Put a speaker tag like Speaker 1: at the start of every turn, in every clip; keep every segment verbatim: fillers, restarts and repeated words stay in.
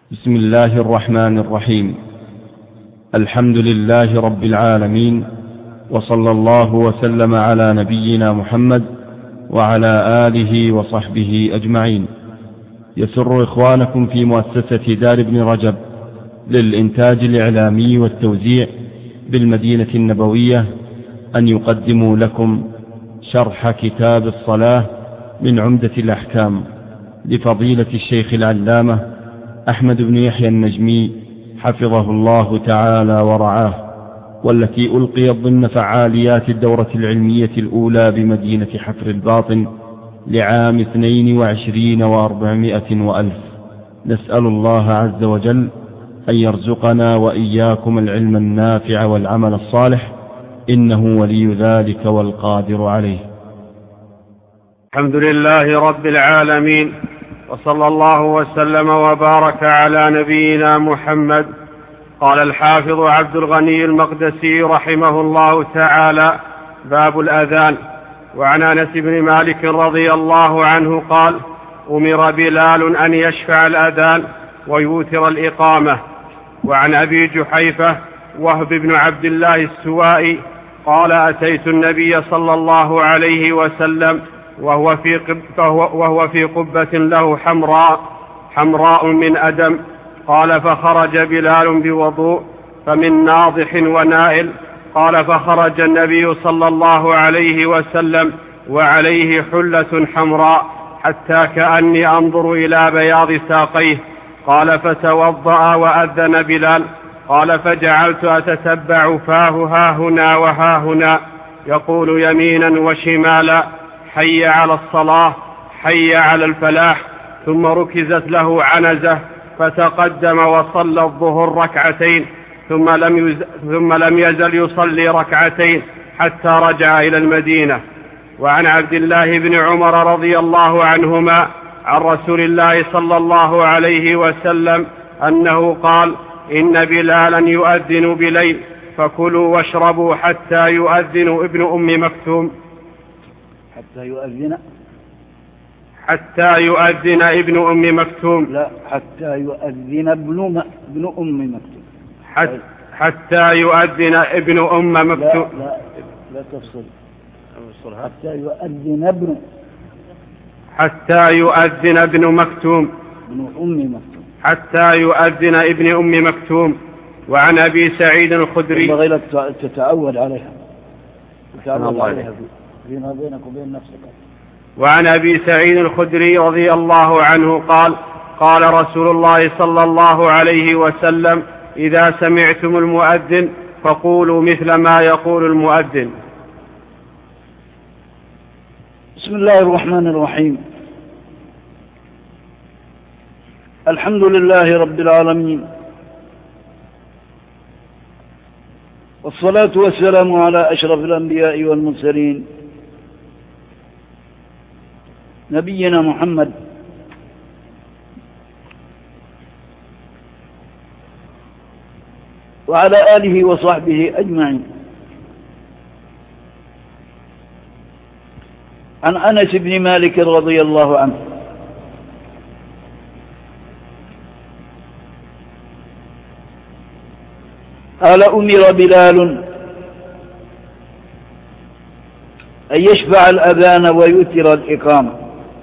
Speaker 1: بسم الله الرحمن الرحيم. الحمد لله رب العالمين، وصلى الله وسلم على نبينا محمد وعلى آله وصحبه أجمعين. يسر إخوانكم في مؤسسة دار ابن رجب للإنتاج الإعلامي والتوزيع بالمدينة النبوية أن يقدموا لكم شرح كتاب الصلاة من عمدة الأحكام لفضيلة الشيخ العلامة أحمد بن يحيى النجمي حفظه الله تعالى ورعاه، والتي ألقيت ضمن فعاليات الدورة العلمية الأولى بمدينة حفر الباطن لعام اثنين وعشرين وأربعمائة وألف. نسأل الله عز وجل أن يرزقنا وإياكم العلم النافع والعمل الصالح، إنه ولي ذلك والقادر عليه.
Speaker 2: الحمد لله رب العالمين، وصلى الله وسلم وبارك على نبينا محمد. قال الحافظ عبد الغني المقدسي رحمه الله تعالى: باب الأذان. وعن أنس بن مالك رضي الله عنه قال: أمر بلال أن يشفع الأذان ويوتر الإقامة. وعن أبي جحيفة وهب بن عبد الله السوائي قال: أتيت النبي صلى الله عليه وسلم وهو في, قب وهو في قبة له حمراء حمراء من أدم. قال: فخرج بلال بوضوء فمن ناضح ونائل. قال: فخرج النبي صلى الله عليه وسلم وعليه حلة حمراء حتى كأني أنظر إلى بياض ساقيه. قال: فتوضأ وأذن بلال. قال: فجعلت أتتبع فاه هاهنا وهاهنا يقول يمينا وشمالا: حي على الصلاة، حي على الفلاح. ثم ركزت له عنزة فتقدم وصلى الظهر ركعتين، ثم لم, يز... ثم لم يزل يصلي ركعتين حتى رجع إلى المدينة. وعن عبد الله بن عمر رضي الله عنهما عن رسول الله صلى الله عليه وسلم أنه قال: إن بلالا يؤذن بليل فكلوا واشربوا حتى يؤذن ابن أم مكتوم.
Speaker 3: حتى يؤذن
Speaker 2: حتى يؤذن ابن أم مكتوم.
Speaker 3: لا، حتى يؤذن ابن ابن أم مكتوم.
Speaker 2: حت حتى يؤذن ابن أم مكتوم.
Speaker 3: لا لا, لا تفصل. حتى يؤذن ابن
Speaker 2: حتى يؤذن ابن مكتوم
Speaker 3: ابن أم مكتوم.
Speaker 2: حتى يؤذن ابن أم مكتوم. وعن أبي سعيد الخدري.
Speaker 3: ينبغي لك تتعود عليها تتعود عليها فيما بينك وبين نفسك.
Speaker 2: وعن أبي سعيد الخدري رضي الله عنه قال: قال رسول الله صلى الله عليه وسلم: إذا سمعتم المؤذن فقولوا مثل ما يقول المؤذن.
Speaker 3: بسم الله الرحمن الرحيم. الحمد لله رب العالمين، والصلاة والسلام على أشرف الأنبياء والمرسلين نبينا محمد وعلى آله وصحبه أجمعين. عن أنس بن مالك رضي الله عنه قال: أمر بلال أن يشفع الأذان ويؤتر الإقامة.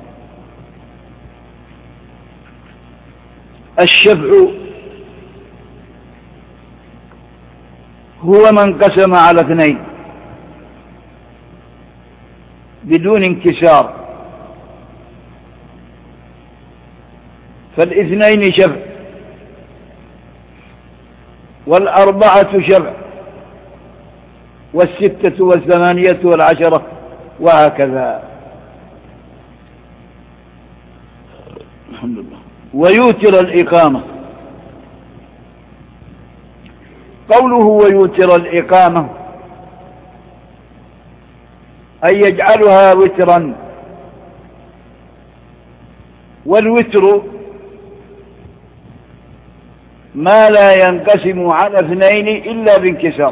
Speaker 3: الشفع هو من انقسم على اثنين بدون انكسار، فالاثنين شفع والأربعة شفع والستة والثمانية والعشرة وهكذا. الحمد لله. ويوتر الإقامة. قوله ويوتر الإقامة أي يجعلها وترا، والوتر ما لا ينقسم على اثنين إلا بانكسار،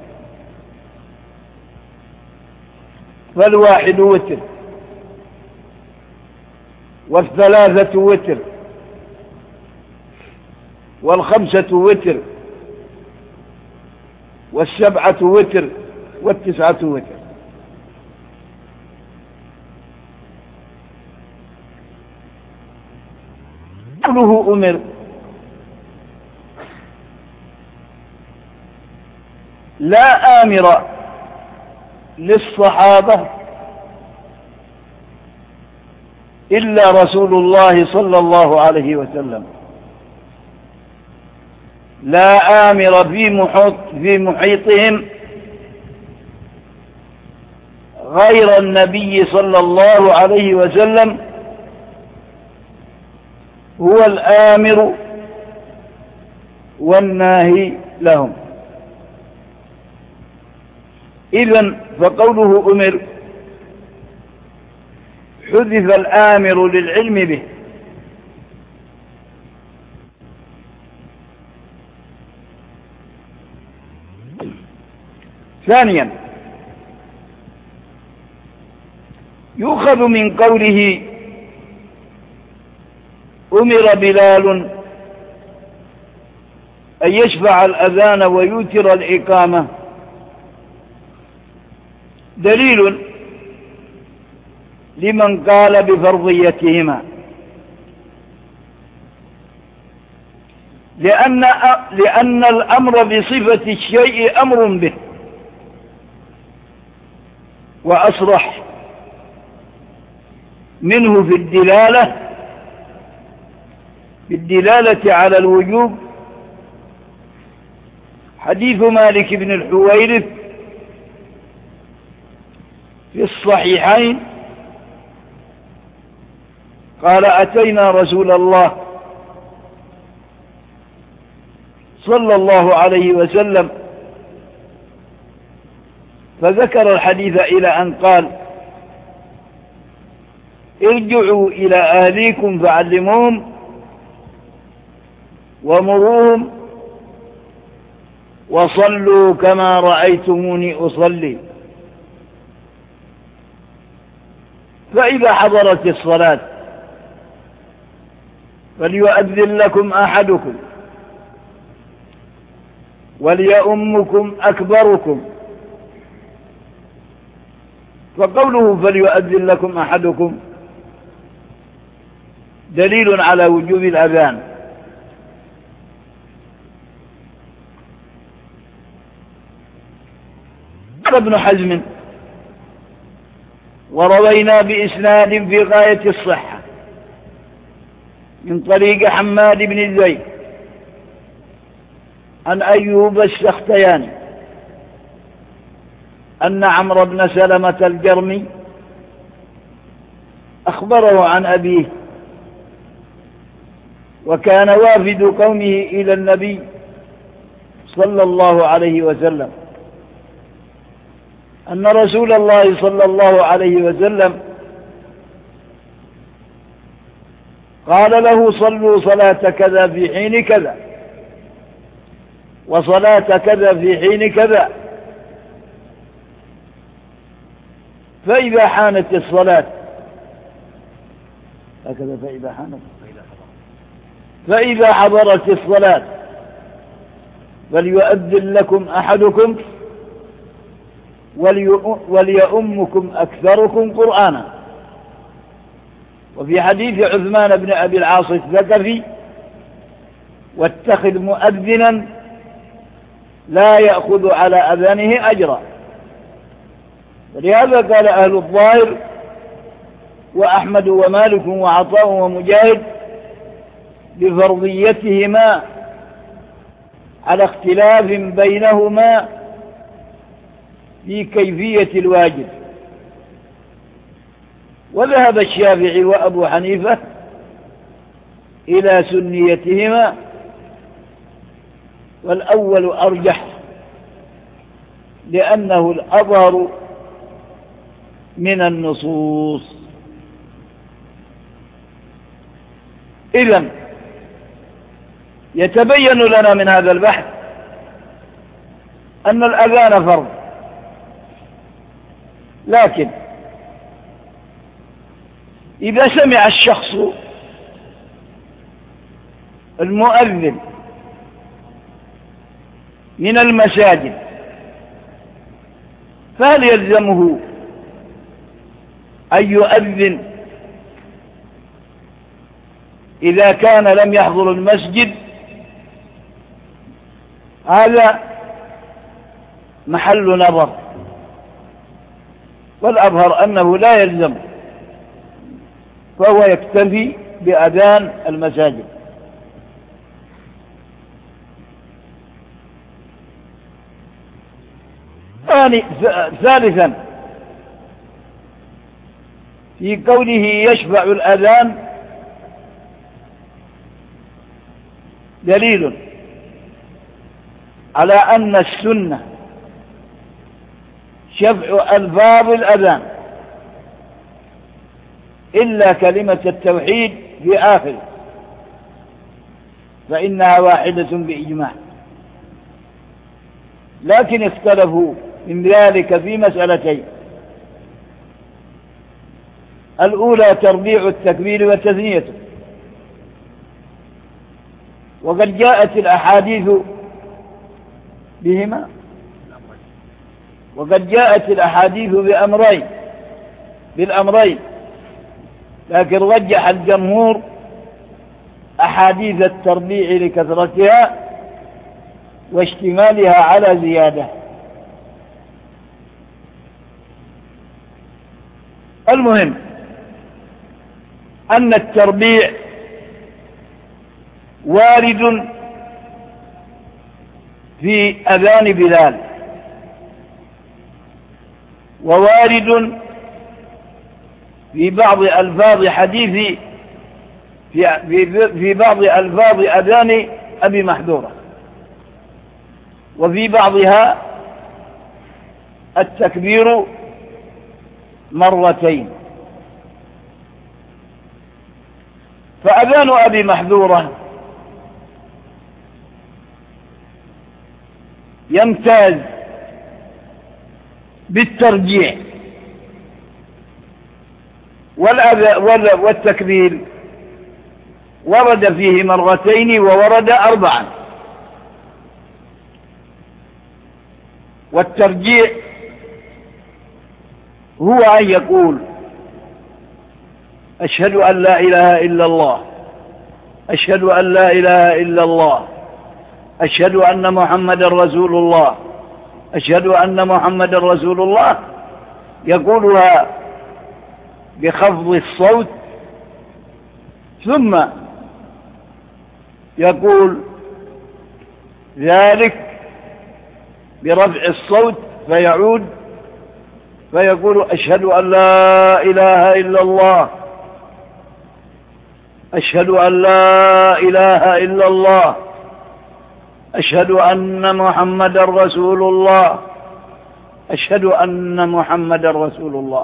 Speaker 3: فالواحد وتر والثلاثة وتر والخمسة وتر والسبعة وتر والتسعة وتر. قوله أمر لا آمر للصحابة إلا رسول الله صلى الله عليه وسلم، لا آمر في محيط في محيطهم غير النبي صلى الله عليه وسلم، هو الآمر والناهي لهم. إذن فقوله أمر حذف الآمر للعلم به، ثانيا يؤخذ من قوله أمر بلال أن يشفع الأذان ويوتر الإقامة دليل لمن قال بفرضيتهما، لأن لأن الأمر بصفة الشيء أمر به، وأصرح منه في الدلالة بالدلالة على الوجوب حديث مالك بن الحويرث في الصحيحين قال أتينا رسول الله صلى الله عليه وسلم فذكر الحديث إلى أن قال ارجعوا إلى أهليكم فعلموهم ومروهم وصلوا كما رأيتموني أصلي، فإذا حضرت الصلاة فليؤذن لكم أحدكم وليؤمكم أكبركم. فقوله فليؤذن لكم أحدكم دليل على وجوب الأذان. قال ابن حزم وروينا بإسناد في غاية الصحة من طريق حماد بن زيد عن أيوب السختياني أن عمرو بن سلمة الجرمي أخبره عن أبيه، وكان وافد قومه إلى النبي صلى الله عليه وسلم أن رسول الله صلى الله عليه وسلم قال له صلوا صلاة كذا في حين كذا وصلاة كذا في حين كذا، فإذا حانت الصلاة هكذا فإذا حانت فإذا حضرت الصلاة فليؤذن لكم أحدكم وليؤمكم أكثركم قرآنا. وفي حديث عثمان بن أبي العاص الثقفي واتخذ مؤذنا لا يأخذ على أذانه أجرا، ولهذا قال أهل الظاهر وأحمد ومالك وعطاء ومجاهد بفرضيتهما على اختلاف بينهما في كيفية الواجب. وذهب الشافعي وأبو حنيفة إلى سنيتهما، والأول أرجح لأنه الأظهر من النصوص. إذن يتبين لنا من هذا البحث أن الأذان فرض، لكن إذا سمع الشخص المؤذن من المساجد، فهل يلزمه أن يؤذن إذا كان لم يحضر المسجد؟ هذا محل نظر، والأظهر أنه لا يلزم، فهو يكتفي بأذان المساجد. ثالثا، في كونه يشفع الأذان دليل على أن السنة شفع ألفاظ الأذان إلا كلمة التوحيد في آخر، فإنها واحدة بإجماع، لكن اختلفوا من ذلك في مسألتين: الأولى تربيع التكبير وتثنيته، وقد جاءت الأحاديث بهما، وقد جاءت الأحاديث بأمرين بالأمرين لكن رجح الجمهور أحاديث التربيع لكثرتها واشتمالها على زيادة. المهم أن التربيع وارد في أذان بلال، ووارد في بعض ألفاظ حديث في, في بعض ألفاظ أذان أبي محذورة، وفي بعضها التكبير مرتين. فأذان أبي محذورة يمتاز بالترجيع، والتكبير ورد فيه مرتين وورد أربعا. والترجيع هو أن يقول: أشهد أن لا إله إلا الله، أشهد أن لا إله إلا الله، أشهد أن محمد رسول الله، أشهد أن محمد رسول الله، يقولها بخفض الصوت، ثم يقول ذلك برفع الصوت فيعود فيقول: أشهد أن لا إله إلا الله، أشهد أن لا إله إلا الله، أشهد أن محمد رسول الله، أشهد أن محمد رسول الله.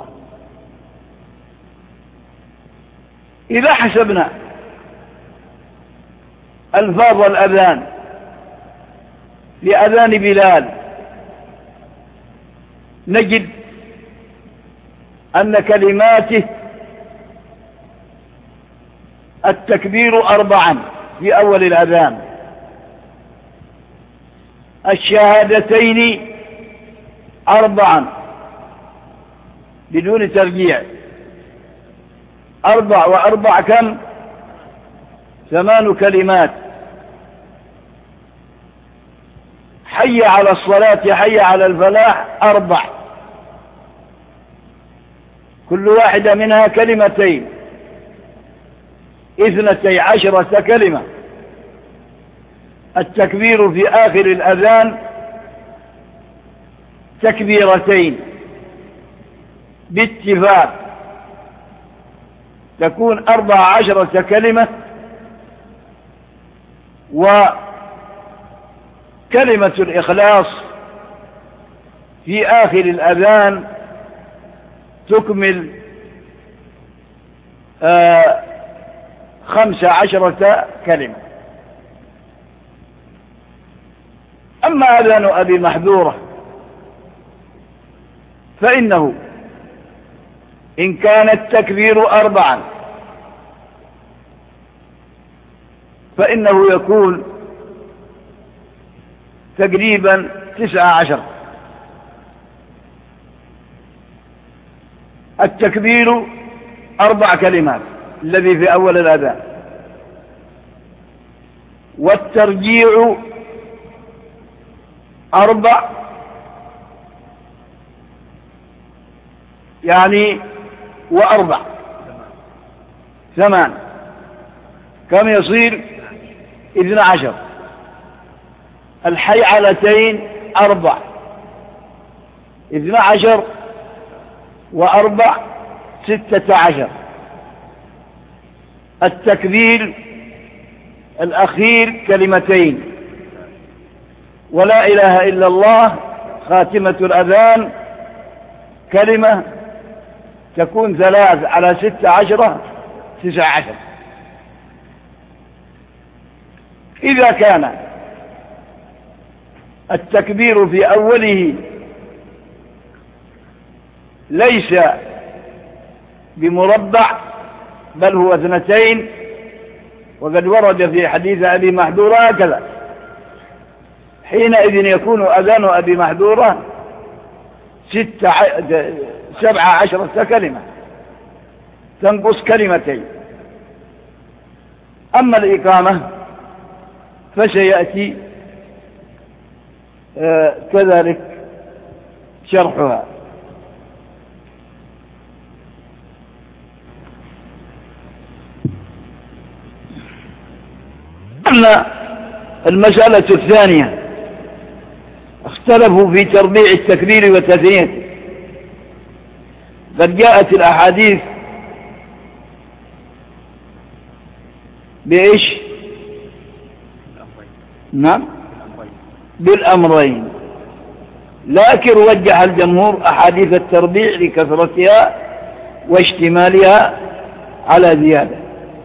Speaker 3: إذا حسبنا ألفاظ الأذان لأذان بلال نجد أن كلماته التكبير أربعا في أول الأذان، الشهادتين أربعا بدون ترجيع، أربع وأربع كم؟ ثمان كلمات. حي على الصلاة، حي على الفلاح، أربع، كل واحدة منها كلمتين، اثنتي عشرة كلمة. التكبير في آخر الأذان تكبيرتين باتفاق، تكون أربع عشرة كلمة، وكلمة الإخلاص في آخر الأذان تكمل آه خمس عشرة كلمة. أما أذان أبي محذورة فإنه إن كان التكبير أربعا فإنه يكون تقريبا تسعة عشر. التكبير أربع كلمات الذي في أول الأذان، والترجيع أربع، يعني وأربع ثمان، كم يصير؟ اثنى عشر. الحيعلتين أربع، اثنى عشر وأربع ستة عشر. التكبير الأخير كلمتين، ولا إله إلا الله خاتمة الأذان كلمة، تكون ثلاث على ستة عشرة تسعة عشر. إذا كان التكبير في أوله ليس بمربع بل هو اثنتين، وقد ورد في حديث أبي محذورة هكذا، حينئذ يكون أذان أبي محذورة ستة سبعة عشرة كلمة، تنقص كلمتين. أما الإقامة فسيأتي آه كذلك شرحها. أما المسألة الثانية، اختلفوا في تربيع التكبير وتثنيته. قد جاءت الأحاديث بإيش؟ نعم، بالأمرين، لكن وجه الجمهور أحاديث التربيع لكثرتها واشتمالها على زيادة.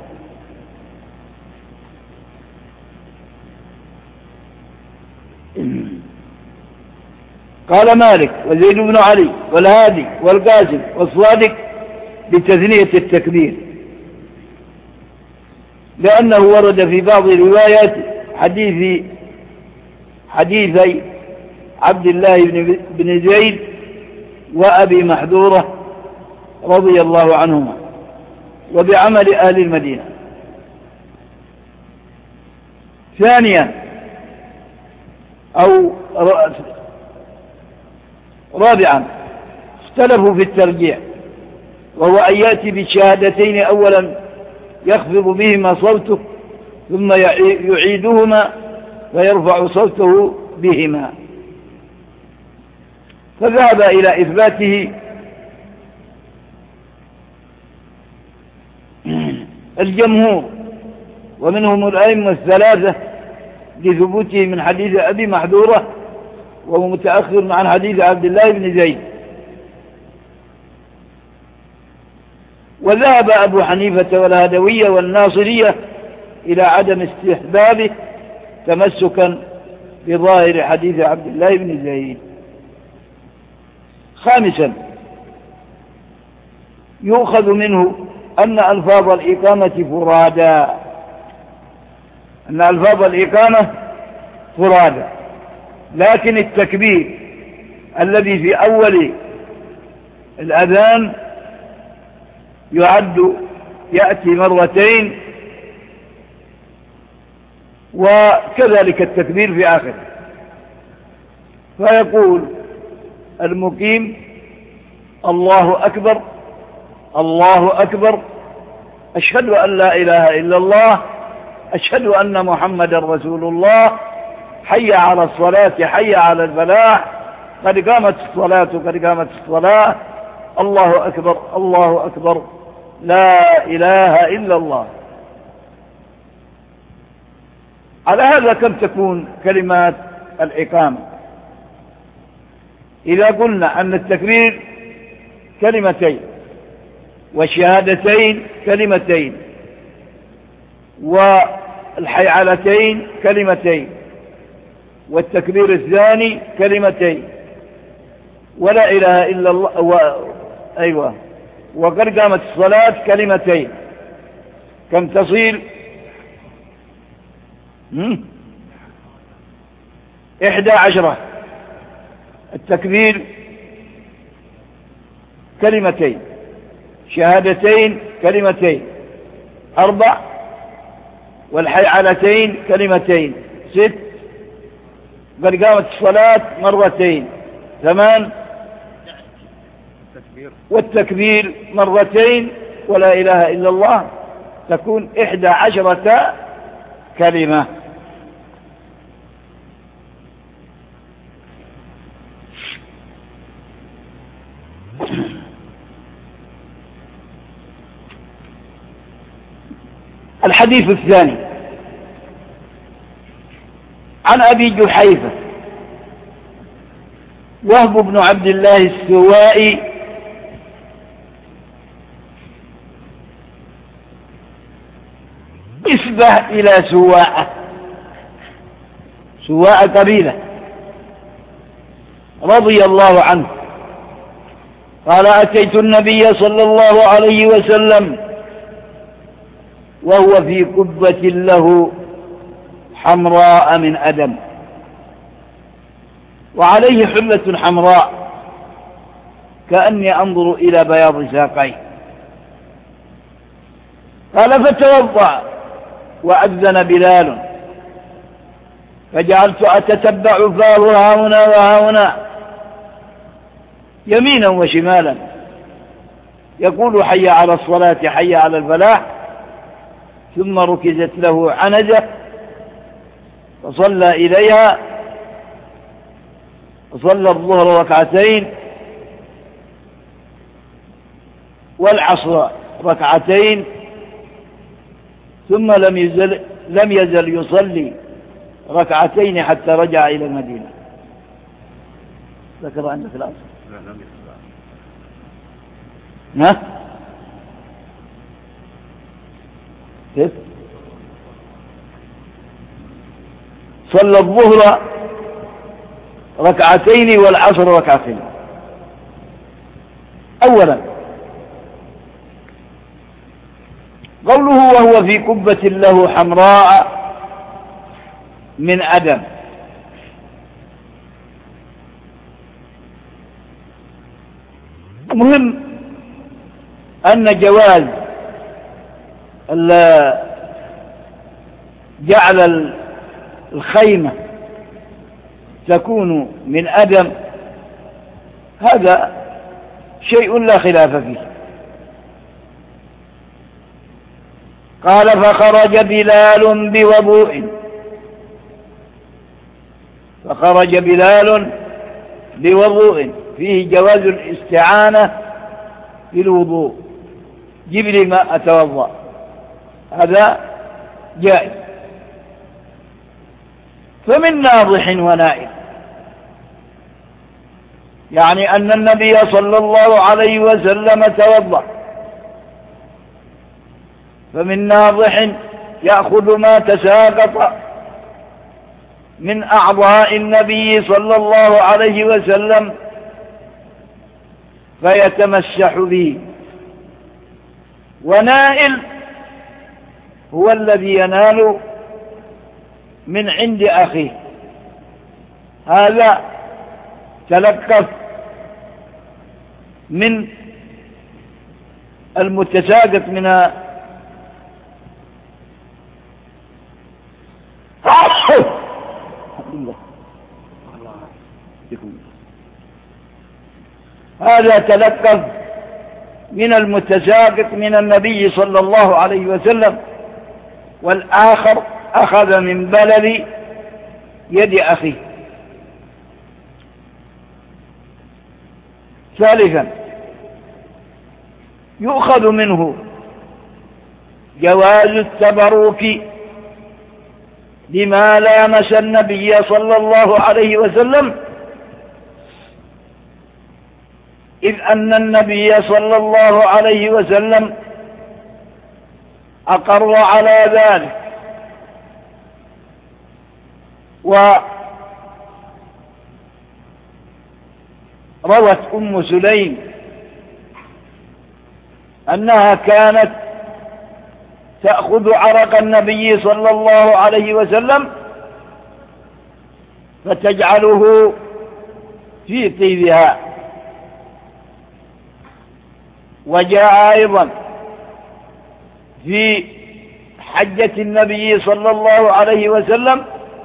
Speaker 3: قال مالك وزيد بن علي والهادي والقاسم والصادق بتثنية التكبير، لأنه ورد في بعض روايات حديث حديثي عبد الله بن زيد وأبي محذورة رضي الله عنهما، وبعمل أهل المدينة. ثانيا أو رابعا اختلفوا في الترجيع، وهو أن يأتي بالشهادتين أولا يخفض بهما صوته ثم يعيدهما ويرفع صوته بهما، فذهب إلى إثباته الجمهور ومنهم الأئمة الثلاثة لثبوته من حديث أبي محذورة، وهو متأخر عن حديث عبد الله بن زيد. وذهب أبو حنيفة والهدوية والناصرية إلى عدم استحبابه تمسكا بظاهر حديث عبد الله بن زيد. خامسا يؤخذ منه أن ألفاظ الإقامة فرادا، أن ألفاظ الإقامة فرادا، لكن التكبير الذي في أول الأذان يعد يأتي مرتين، وكذلك التكبير في آخره. فيقول المقيم الله أكبر الله أكبر، أشهد أن لا إله إلا الله، أشهد أن محمد رسول الله، حي على الصلاة حي على الفلاح، قد قامت الصلاة قد قامت الصلاة، الله أكبر الله أكبر، لا إله إلا الله. على هذا كم تكون كلمات الإقامة؟ إذا قلنا أن التكبير كلمتين والشهادتين كلمتين والحيعلتين كلمتين والتكبير الثاني كلمتين ولا إله إلا الله و... أيوة وقد قامت الصلاة كلمتين، كم تصير؟ إحدى عشرة. التكبير كلمتين، شهادتين كلمتين، أربع، والحيعلتين كلمتين، ست، قد قامت الصلاة مرتين، ثمان، والتكبير مرتين، ولا إله إلا الله تكون إحدى عشرة كلمة. الحديث الثاني عن أبي جحيفة وهب بن عبد الله السوائي نسبة إلى سواء، سواء قبيلة رضي الله عنه قال: أتيت النبي صلى الله عليه وسلم وهو في قبة له حمراء من أدم، وعليه حلة حمراء كأني أنظر إلى بياض ساقيه. قال: فتوضأ وأذن بلال، فجعلت أتتبع فاه هاهنا وهاهنا يمينا وشمالا يقول: حي على الصلاة، حي على الفلاح. ثم ركزت له عنزة فصلى إليها، وصلى الظهر ركعتين والعصر ركعتين، ثم لم يزل, لم يزل يصلي ركعتين حتى رجع إلى المدينة. ذكر عندك العصر؟ لا لم يصلي. ها؟ كيف؟ صلى الظهر ركعتين والعصر ركعتين. أولا قوله وهو في قبة له حمراء من أدم، مهم أن جواز جعل الخيمة تكون من أدم هذا شيء لا خلاف فيه. قال: فخرج بلال بوضوء، فخرج بلال بوضوء فيه جواز الاستعانة بالوضوء، جيب لي ماء أتوضأ، هذا جائز. فمن ناضح ونائم، يعني أن النبي صلى الله عليه وسلم توضأ، فمن ناضح يأخذ ما تساقط من أعضاء النبي صلى الله عليه وسلم فيتمسح به، ونائل هو الذي ينال من عند أخيه، هذا تلقف من المتساقط من هذا تلقف من المتساقط من النبي صلى الله عليه وسلم، والآخر أخذ من بلل يد أخيه. ثالثا يؤخذ منه جواز التبرك بما لامس النبي صلى الله عليه وسلم، إذ أن النبي صلى الله عليه وسلم أقر على ذلك. وروت أم سليم أنها كانت تأخذ عرق النبي صلى الله عليه وسلم فتجعله في طيبها. وجاء أيضا في حجة النبي صلى الله عليه وسلم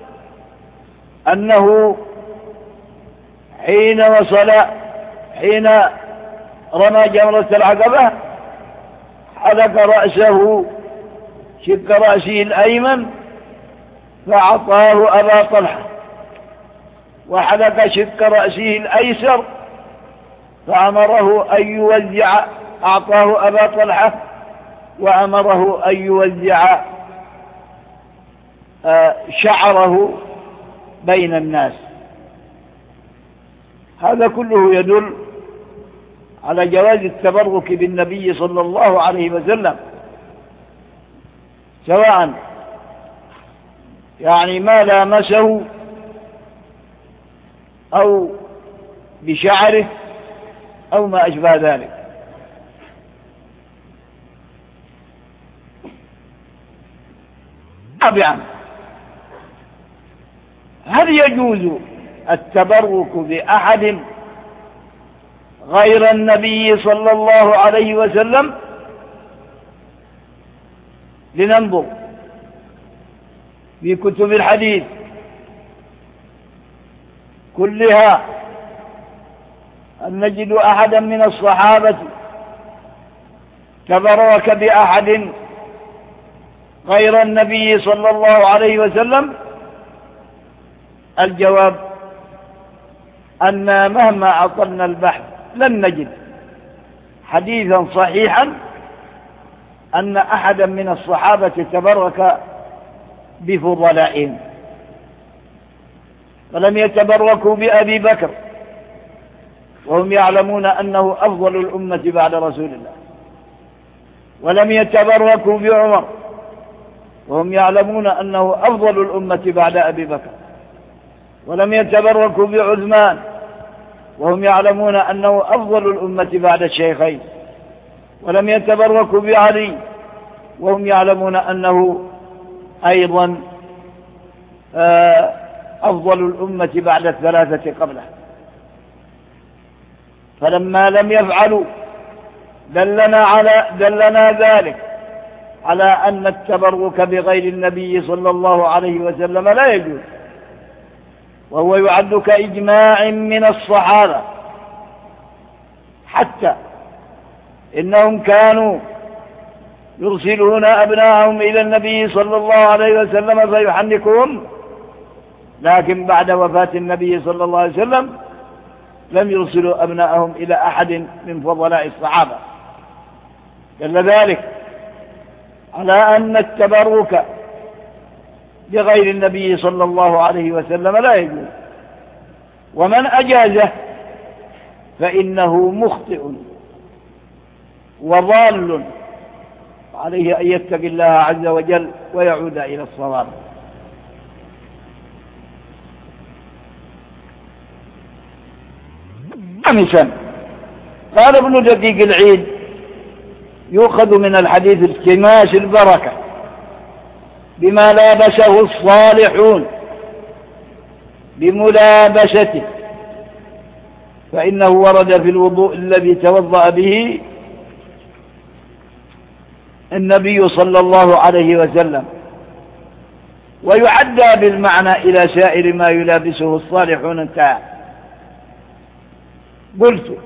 Speaker 3: أنه حين وصل حين رمى جمرة العقبة حلق رأسه شق رأسه الأيمن فأعطاه أبا طلحة، وحلق شق رأسه الأيسر فأمره أن يوزع، أعطاه أبا طلحة وأمره أن يوزع شعره بين الناس. هذا كله يدل على جواز التبرك بالنبي صلى الله عليه وسلم، سواء يعني ما لامسه أو بشعره أو ما أشبه ذلك. رابعا، هل يجوز التبرك بأحد غير النبي صلى الله عليه وسلم؟ لننظر في كتب الحديث كلها أن نجد أحدا من الصحابة تبرك بأحد غير النبي صلى الله عليه وسلم. الجواب أن مهما أطلنا البحث لن نجد حديثا صحيحا أن أحدا من الصحابة تبرك بفضلائهم، فلم يتبركوا بأبي بكر وهم يعلمون أنه أفضل الأمة بعد رسول الله، ولم يتبركوا بعمر وهم يعلمون أنه أفضل الأمة بعد أبي بكر، ولم يتبركوا بعثمان وهم يعلمون أنه أفضل الأمة بعد الشيخين، ولم يتبركوا بعلي وهم يعلمون أنه أيضا أفضل الأمة بعد الثلاثة قبله. فلما لم يفعلوا دلنا على دلنا ذلك على أن التبرك بغير النبي صلى الله عليه وسلم لا يجوز، وهو يعد كإجماع من الصحابة، حتى إنهم كانوا يرسلون أبناءهم إلى النبي صلى الله عليه وسلم فيحنكهم، لكن بعد وفاة النبي صلى الله عليه وسلم لم يرسلوا أبناءهم إلى أحد من فضلاء الصحابة. دل ذلك على أن التبرك بغير النبي صلى الله عليه وسلم لا يجوز، ومن أجازه فإنه مخطئ وضال، عليه أن يتقي الله عز وجل ويعود إلى الصواب. خامسا، قال ابن دقيق العيد: يؤخذ من الحديث التماس البركة بما لابسه الصالحون بملابسته، فإنه ورد في الوضوء الذي توضأ به النبي صلى الله عليه وسلم، ويعدى بالمعنى إلى سائر ما يلابسه الصالحون. انتهى. قلت: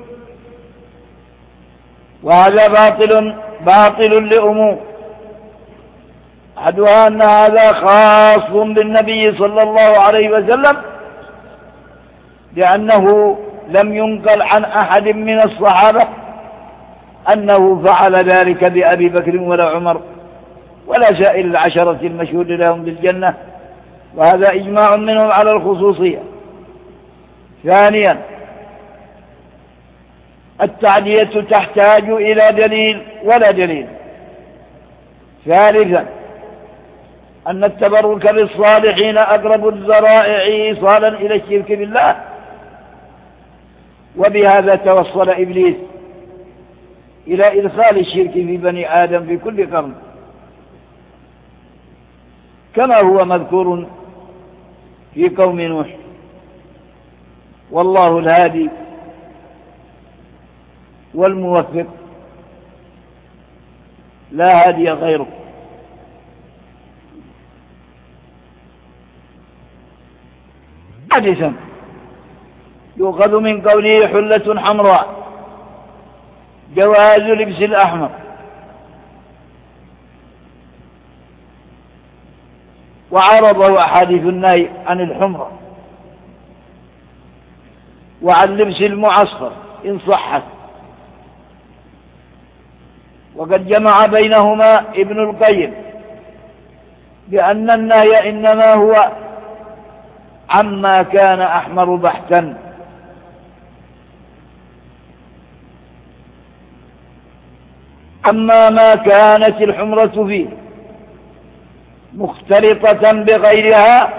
Speaker 3: وهذا باطل باطل لأمور، أحدها أن هذا خاص بالنبي صلى الله عليه وسلم، لأنه لم ينقل عن أحد من الصحابة أنه فعل ذلك بأبي بكر ولا عمر ولا سائر العشرة المشهود لهم بالجنة، وهذا إجماع منهم على الخصوصية. ثانيا، التعدية تحتاج إلى دليل ولا دليل. ثالثا، أن التبرك بالصالحين أقرب الذرائع إيصالا إلى الشرك بالله، وبهذا توصل إبليس إلى إدخال الشرك في بني آدم في كل قرن، كما هو مذكور في قوم نوح. والله الهادي والموفق، لا هادي غيره. حديثا يؤخذ من قوله حلة حمراء جواز لبس الأحمر، وعرضه أحاديث النهي عن الحمرة وعن لبس المعصفر إن صحت، وقد جمع بينهما ابن القيم بأن النهي إنما هو عما كان أحمر بحتا، أما ما كانت الحمرة فيه مختلطة بغيرها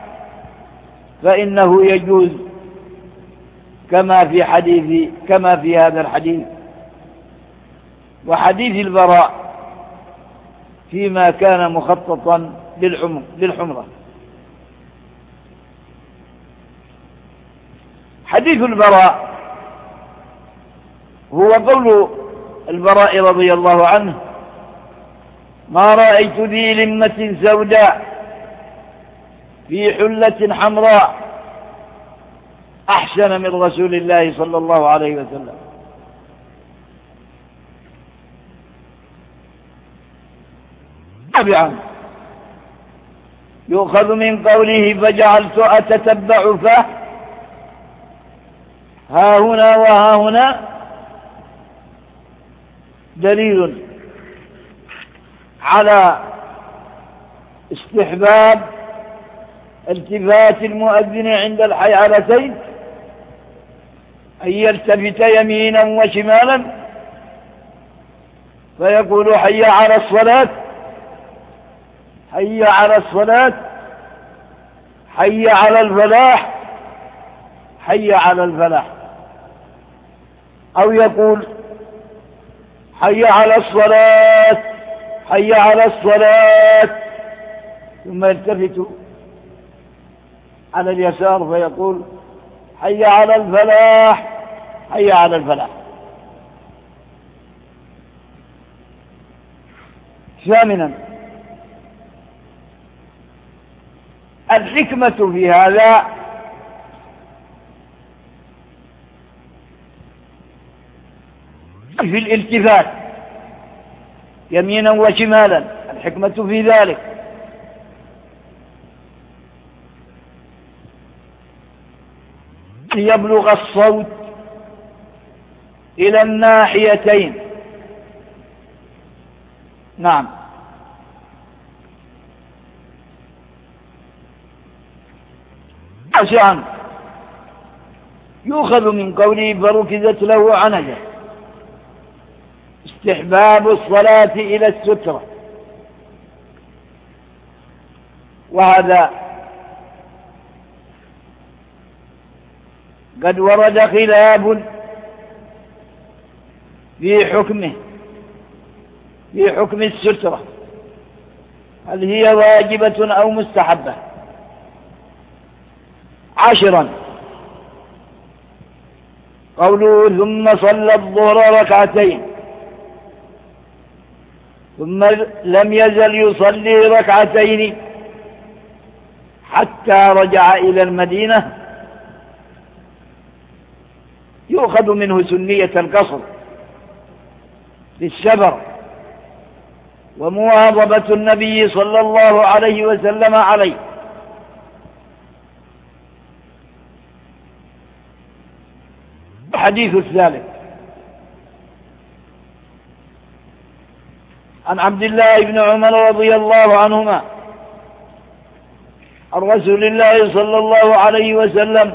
Speaker 3: فإنه يجوز، كما في حديث كما في هذا الحديث وحديث البراء فيما كان مخططا للحمرة. حديث البراء هو قول البراء رضي الله عنه: ما رأيت ذي لمة سوداء في حلة حمراء أحسن من رسول الله صلى الله عليه وسلم. رابعا يؤخذ من قوله فجعلت أتتبع فه ها هنا وها هنا دليل على استحباب التفات المؤذن عند الحيعلتين، أن يلتفت يمينا وشمالا فيقول حي على الصلاة، حي على الصلاة، حي على الفلاح، حي على الفلاح، أو يقول حي على الصلاة، حي على الصلاة، ثم يلتفت على اليسار فيقول حي على الفلاح، حي على الفلاح. ثامنا الحكمة في هذا في الالتفات يمينا وشمالا، الحكمة في ذلك ليبلغ الصوت إلى الناحيتين. نعم. تاسعا يؤخذ من قوله فركزت له عنجة استحباب الصلاة إلى السترة، وهذا قد ورد خلاف في حكمه في حكم السترة، هل هي واجبة أو مستحبة. عاشرا قوله ثم صلى الظهر ركعتين ثم لم يزل يصلي ركعتين حتى رجع إلى المدينة، يؤخذ منه سنية القصر للسفر ومواظبة النبي صلى الله عليه وسلم عليه. الحديث الثالث عن عبد الله بن عمر رضي الله عنهما عن رسول الله صلى الله عليه وسلم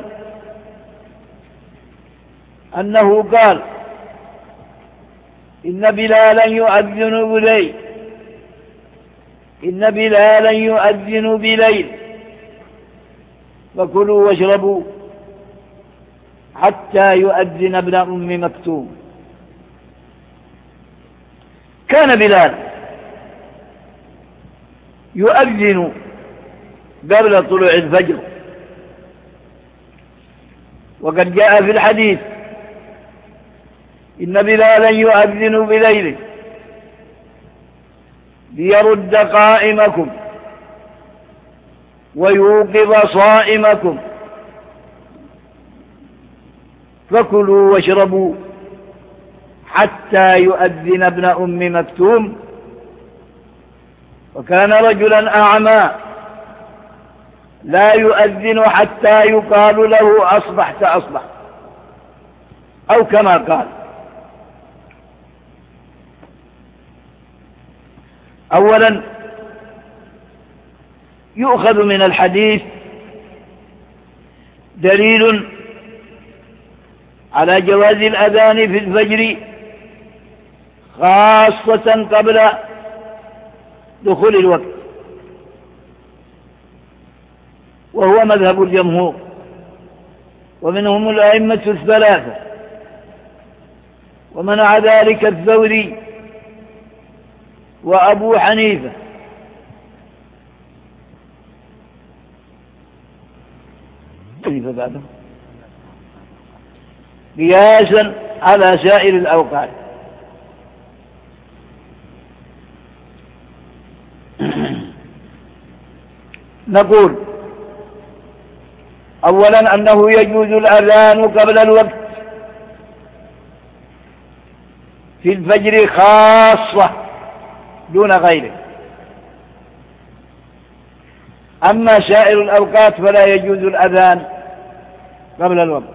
Speaker 3: أنه قال: إن بلالا يؤذن بليل إن بلالا يؤذن بليل فكلوا واشربوا حتى يؤذن ابن أم مكتوم. كان بلال يؤذن قبل طلوع الفجر وقد جاء في الحديث إن بلالا يؤذن بليل ليرد قائمكم ويوقظ صائمكم، فكلوا واشربوا حتى يؤذن ابن أم مكتوم. وكان رجلا أعمى لا يؤذن حتى يقال له أصبحت أصبحت، أو كما قال. أولا يؤخذ من الحديث دليل على جواز الأذان في الفجر خاصة قبل دخول الوقت، وهو مذهب الجمهور، ومنهم الأئمة الثلاثة، ومنع ذلك الثوري وأبو حنيفة. حنيفة بعده قياسا على سائر الأوقات. نقول أولا أنه يجوز الأذان قبل الوقت في الفجر خاصة دون غيره، أما سائر الأوقات فلا يجوز الأذان قبل الوقت.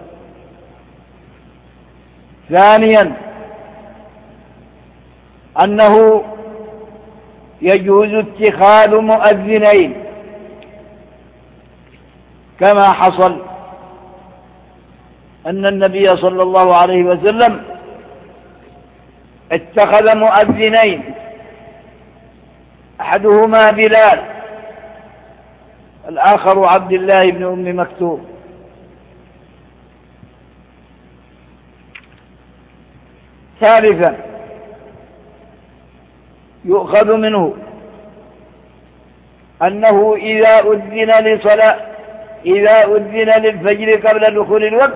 Speaker 3: ثانيا أنه يجوز اتخاذ مؤذنين كما حصل أن النبي صلى الله عليه وسلم اتخذ مؤذنين، أحدهما بلال، الآخر عبد الله بن أم مكتوم. ثالثا يؤخذ منه أنه إذا أذن لصلاة إذا أذن للفجر قبل دخول الوقت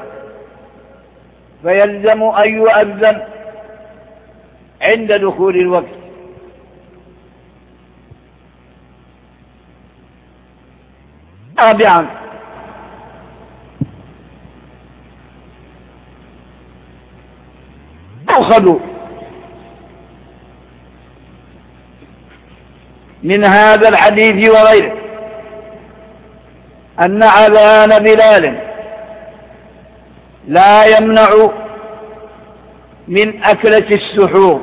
Speaker 3: فيلزم أن يؤذن عند دخول الوقت. رابعا يؤخذ من هذا الحديث وغيره أن أذان بلال لا يمنع من أكلة السحور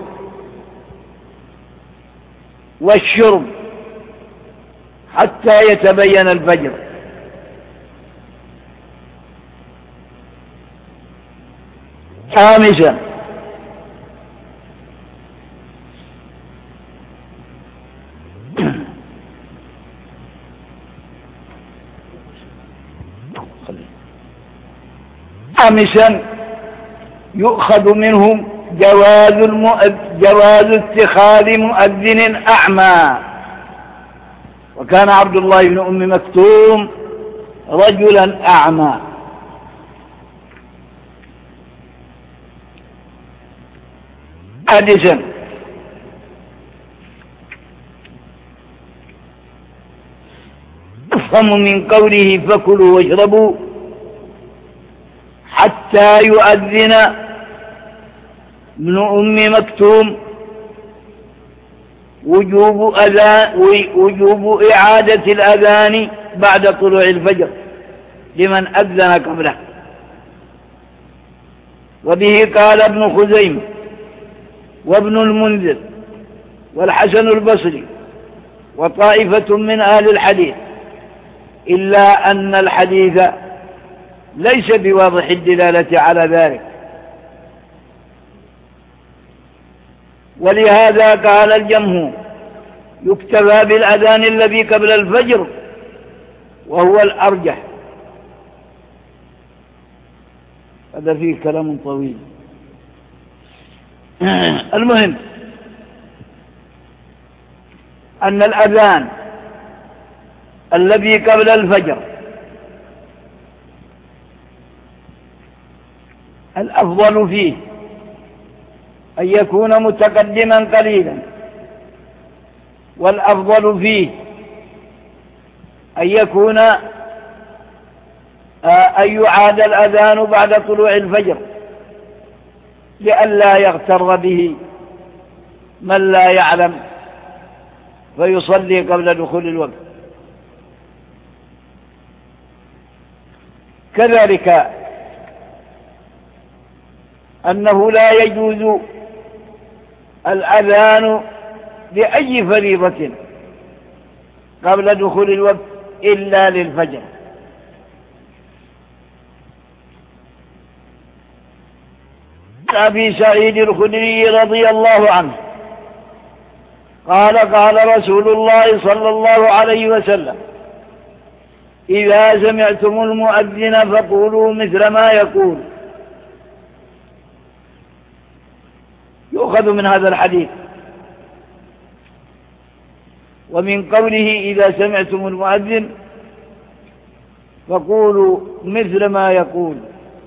Speaker 3: والشرب حتى يتبين الفجر. خامسا خامسا يؤخذ منهم جواز, جواز اتخاذ مؤذن أعمى، وكان عبد الله بن أم مكتوم رجلا أعمى. سادسا يفهم من قوله فكلوا واشربوا حتى يؤذن ابن أم مكتوم وجوب, أذان وجوب إعادة الأذان بعد طلوع الفجر لمن أذن قبله. وبه قال ابن خزيمة وابن المنذر والحسن البصري وطائفة من أهل الحديث، إلا أن الحديث ليس بواضح الدلالة على ذلك، ولهذا قال الجمهور يكتفى بالأذان الذي قبل الفجر، وهو الأرجح. هذا فيه كلام طويل. المهم أن الأذان الذي قبل الفجر الأفضل فيه أن يكون متقدما قليلا، والأفضل فيه أن يكون أن يعاد الأذان بعد طلوع الفجر لئلا يغتر به من لا يعلم فيصلي قبل دخول الوقت. كذلك أنه لا يجوز الأذان لأي فريضة قبل دخول الوقت إلا للفجر. أبي سعيد الخدري رضي الله عنه قال قال رسول الله صلى الله عليه وسلم: إذا سمعتم المؤذن فقولوا مثل ما يقول. يؤخذ من هذا الحديث ومن قوله إذا سمعتم المؤذن فقولوا مثل ما يقول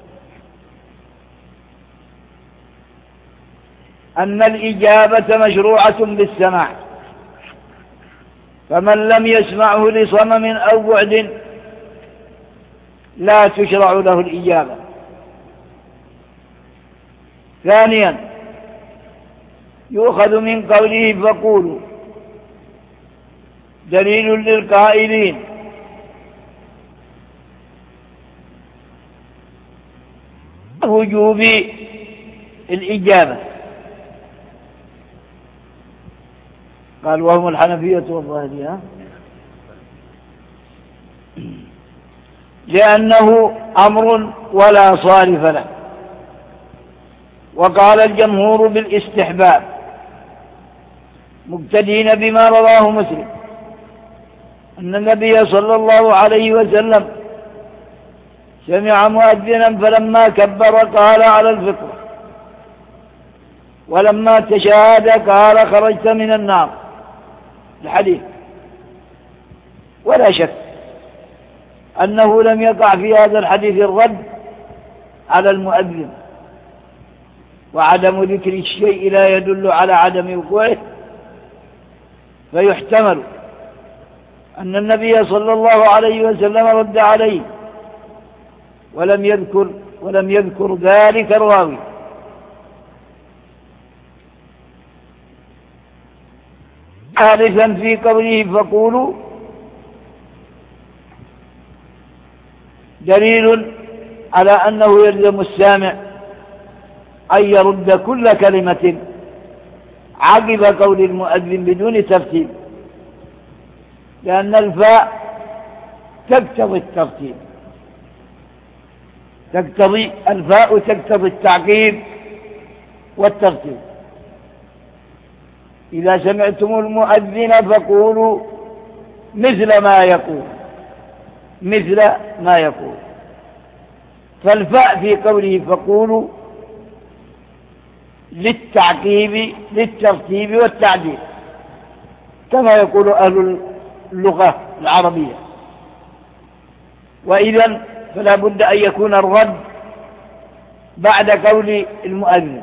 Speaker 3: أن الإجابة مشروعة بالسماع، فمن لم يسمعه لصمم أو بعد لا تشرع له الإجابة. ثانيا يؤخذ من قوله فقولوا دليل للقائلين وجوب الإجابة، قال وهم الحنفية والظاهرية، لأنه أمر ولا صارف له. وقال الجمهور بالاستحباب مقتدين بما رواه مسلم أن النبي صلى الله عليه وسلم سمع مؤذنا فلما كبر قال على الفطرة، ولما تشهد قال خرجت من النار. الحديث. ولا شك أنه لم يقع في هذا الحديث الرد على المؤذن، وعدم ذكر الشيء لا يدل على عدم وقوعه، فيحتمل أن النبي صلى الله عليه وسلم رد عليه ولم يذكر ولم يذكر ذلك الراوي. ثالثا في قوله فقولوا دليل على أنه يلزم السامع أن يرد كل كلمة عقب قول المؤذن بدون ترتيب، لأن الفاء تقتضي الترتيب، تقتضي الفاء تقتضي التعقيب والترتيب. إذا سمعتم المؤذن فقولوا مثل ما يقول، مثل ما يقول. فالفاء في قوله فقولوا للتعقيب للترتيب والتعديل كما يقول أهل اللغة العربية. وإذن فلا بد أن يكون الرد بعد قول المؤذن.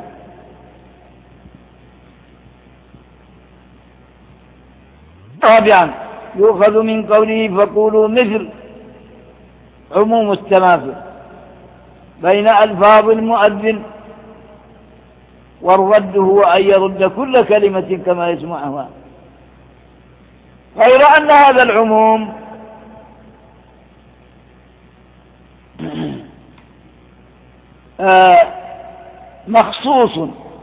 Speaker 3: رابعا يؤخذ من قوله فقولوا مثل عموم التماثل بين ألفاظ المؤذن، والرد هو أن يرد كل كلمة كما يسمعها، غير أن هذا العموم مخصوص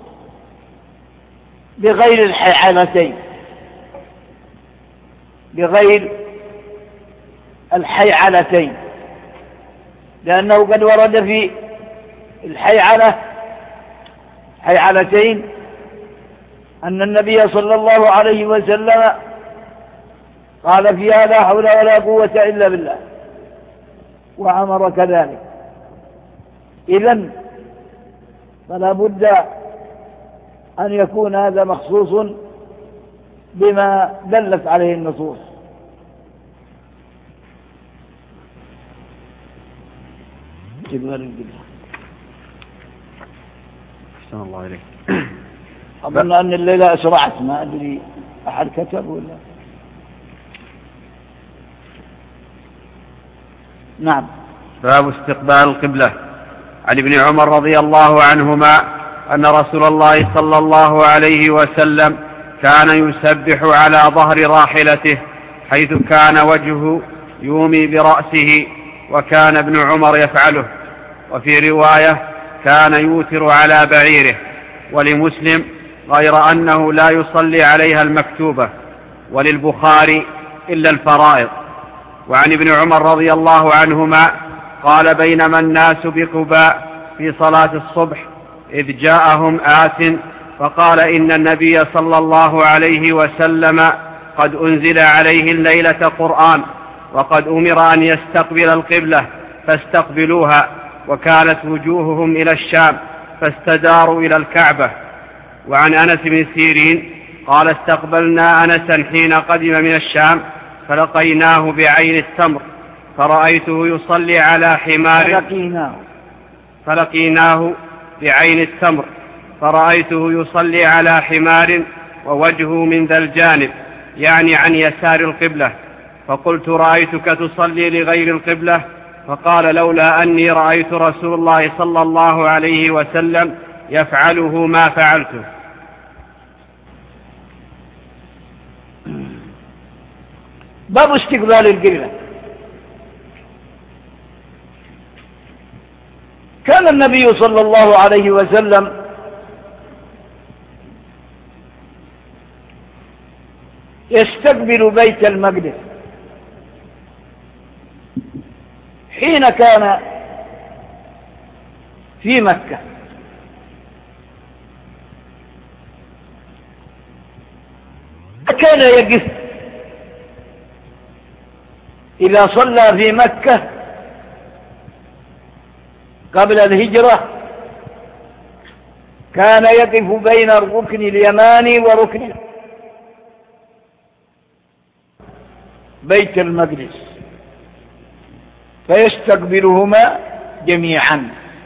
Speaker 3: بغير الحيعلتين، بغير الحيعلتين، لأنه قد ورد في الحيعلة حيعلتين أن النبي صلى الله عليه وسلم قال فيها لا حول ولا قوة إلا بالله، وأمر كذلك. إذن فلا بد أن يكون هذا مخصوص بما دلت عليه النصوص.
Speaker 2: أحسن الله إليك.
Speaker 3: أظن أن الليلة أسرعت، ما أدري أحد كتب ولا. نعم.
Speaker 2: باب استقبال القبلة. عن ابن عمر رضي الله عنهما أن رسول الله صلى الله عليه وسلم كان يسبح على ظهر راحلته حيث كان وجهه يومي برأسه، وكان ابن عمر يفعله. وفي رواية كان يوتر على بعيره. ولمسلم غير أنه لا يصلي عليها المكتوبة، وللبخاري إلا الفرائض. وعن ابن عمر رضي الله عنهما قال بينما الناس بقباء في صلاة الصبح إذ جاءهم آت فقال إن النبي صلى الله عليه وسلم قد أنزل عليه الليلة قرآن، وقد أمر أن يستقبل القبلة فاستقبلوها، وكانت وجوههم إلى الشام فاستداروا إلى الكعبة. وعن أنس بن سيرين قال استقبلنا أنسا حين قدم من الشام فلقيناه بعين التمر فرأيته يصلي على حمار
Speaker 3: فلقيناه,
Speaker 2: فلقيناه بعين التمر فرأيته يصلي على حمار ووجهه من ذا الجانب، يعني عن يسار القبلة. فقلت رأيتك تصلي لغير القبلة؟ فقال لولا أني رأيت رسول الله صلى الله عليه وسلم يفعله ما فعلته.
Speaker 3: باب استقبال القبلة. كان النبي صلى الله عليه وسلم يستقبل بيت المقدس حين كان في مكة، كان يقف إذا صلى في مكة قبل الهجرة، كان يقف بين الركن اليماني وركن بيت المقدس فيستقبلهما جميعا.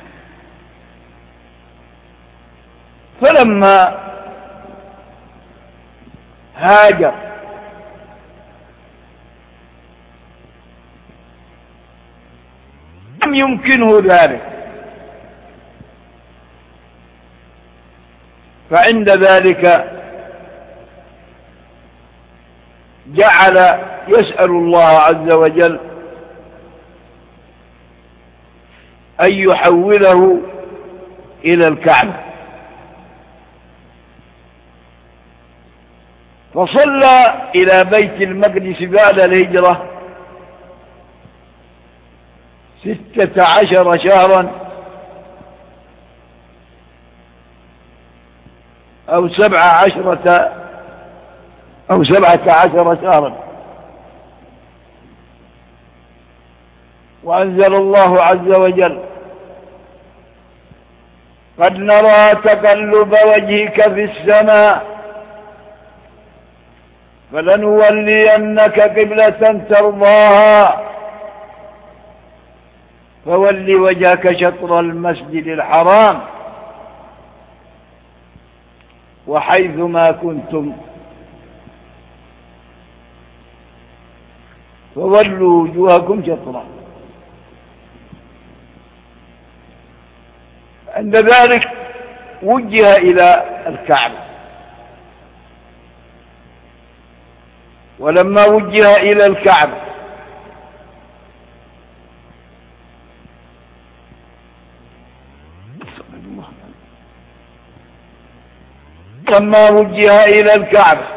Speaker 3: فلما هاجر لم يمكنه ذلك، فعند ذلك جعل يسأل الله عز وجل أن يحوله إلى الكعبة، فصلى إلى بيت المقدس بعد الهجرة ستة عشر شهرا أو سبعة عشرة أو سبعة عشر شهرا. وأنزل الله عز وجل قد نرى تقلب وجهك في السماء فلنولينك قبلة ترضاها فول وجهك شطر المسجد الحرام وحيث ما كنتم فولوا وجوهكم شطرا. عند ذلك وجه إلى الكعبة، ولما وجه إلى الكعبة لما وجه إلى الكعبة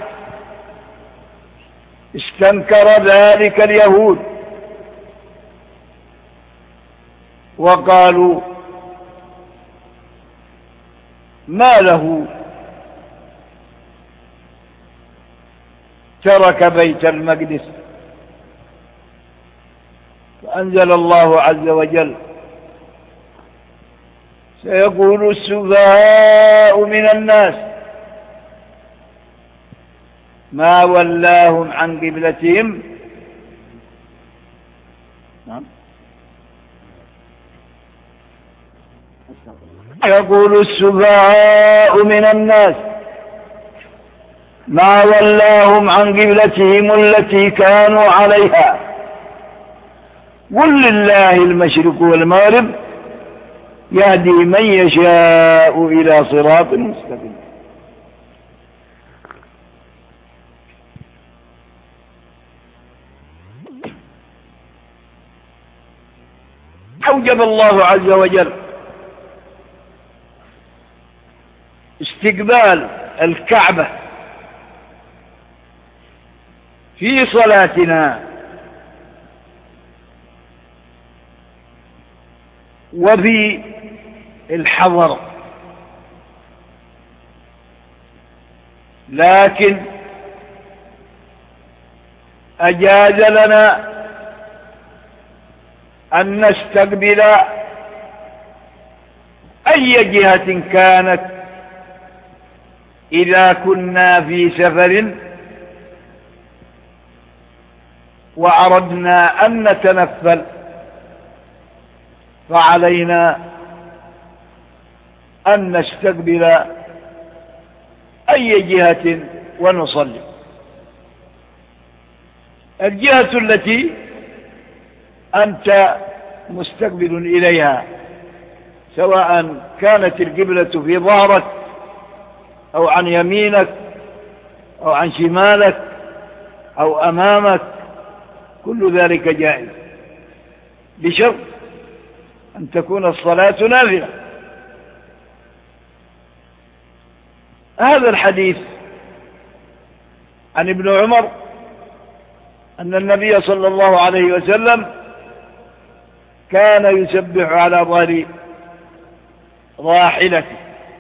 Speaker 3: استنكر ذلك اليهود وقالوا ما له ترك بيت المقدس؟ فأنزل الله عز وجل سيقول السفهاء من الناس ما ولاهم عن قبلتهم يقول السفهاء من الناس ما ولاهم عن قبلتهم التي كانوا عليها قل لله المشرق والمغرب يهدي من يشاء إلى صراط مستقيم. أوجب الله عز وجل استقبال الكعبة في صلاتنا وفي الحضر، لكن أجاز لنا أن نستقبل أي جهة كانت إذا كنا في سفر وأردنا أن نتنفل فعلينا أن نستقبل أي جهة ونصلي. الجهة التي أنت مستقبل إليها سواء كانت القبلة في ظهرك أو عن يمينك أو عن شمالك أو أمامك، كل ذلك جائز بشرط أن تكون الصلاة نافلة. هذا الحديث عن ابن عمر أن النبي صلى الله عليه وسلم كان يسبح على ظهر راحلته،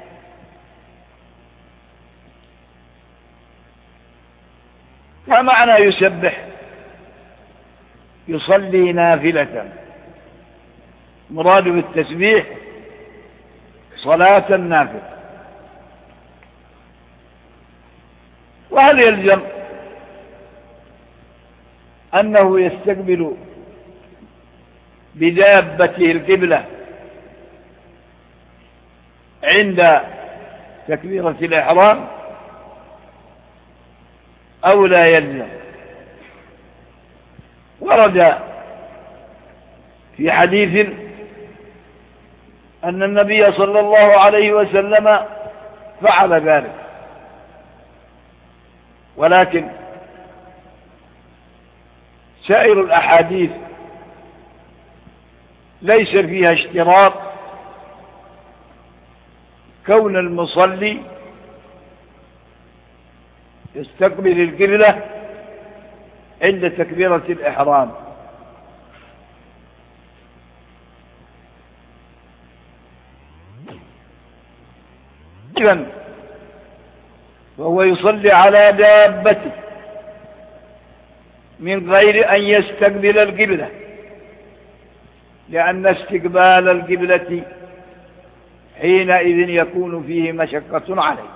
Speaker 3: ما معنى يسبح؟ يصلي نافلة، مراد بالتسبيح صلاة نافلة. وهل يلزم أنه يستقبل بدابته القبلة عند تكبيرة الإحرام أو لا يلزم؟ ورد في حديث أن النبي صلى الله عليه وسلم فعل ذلك، ولكن سائر الأحاديث ليس فيها اشتراط كون المصلي يستقبل القبلة عند تكبيرة الإحرام. إذن فهو يصلي على دابته من غير أن يستقبل القبلة، لأن استقبال القبلة حينئذ يكون فيه مشقة عليه،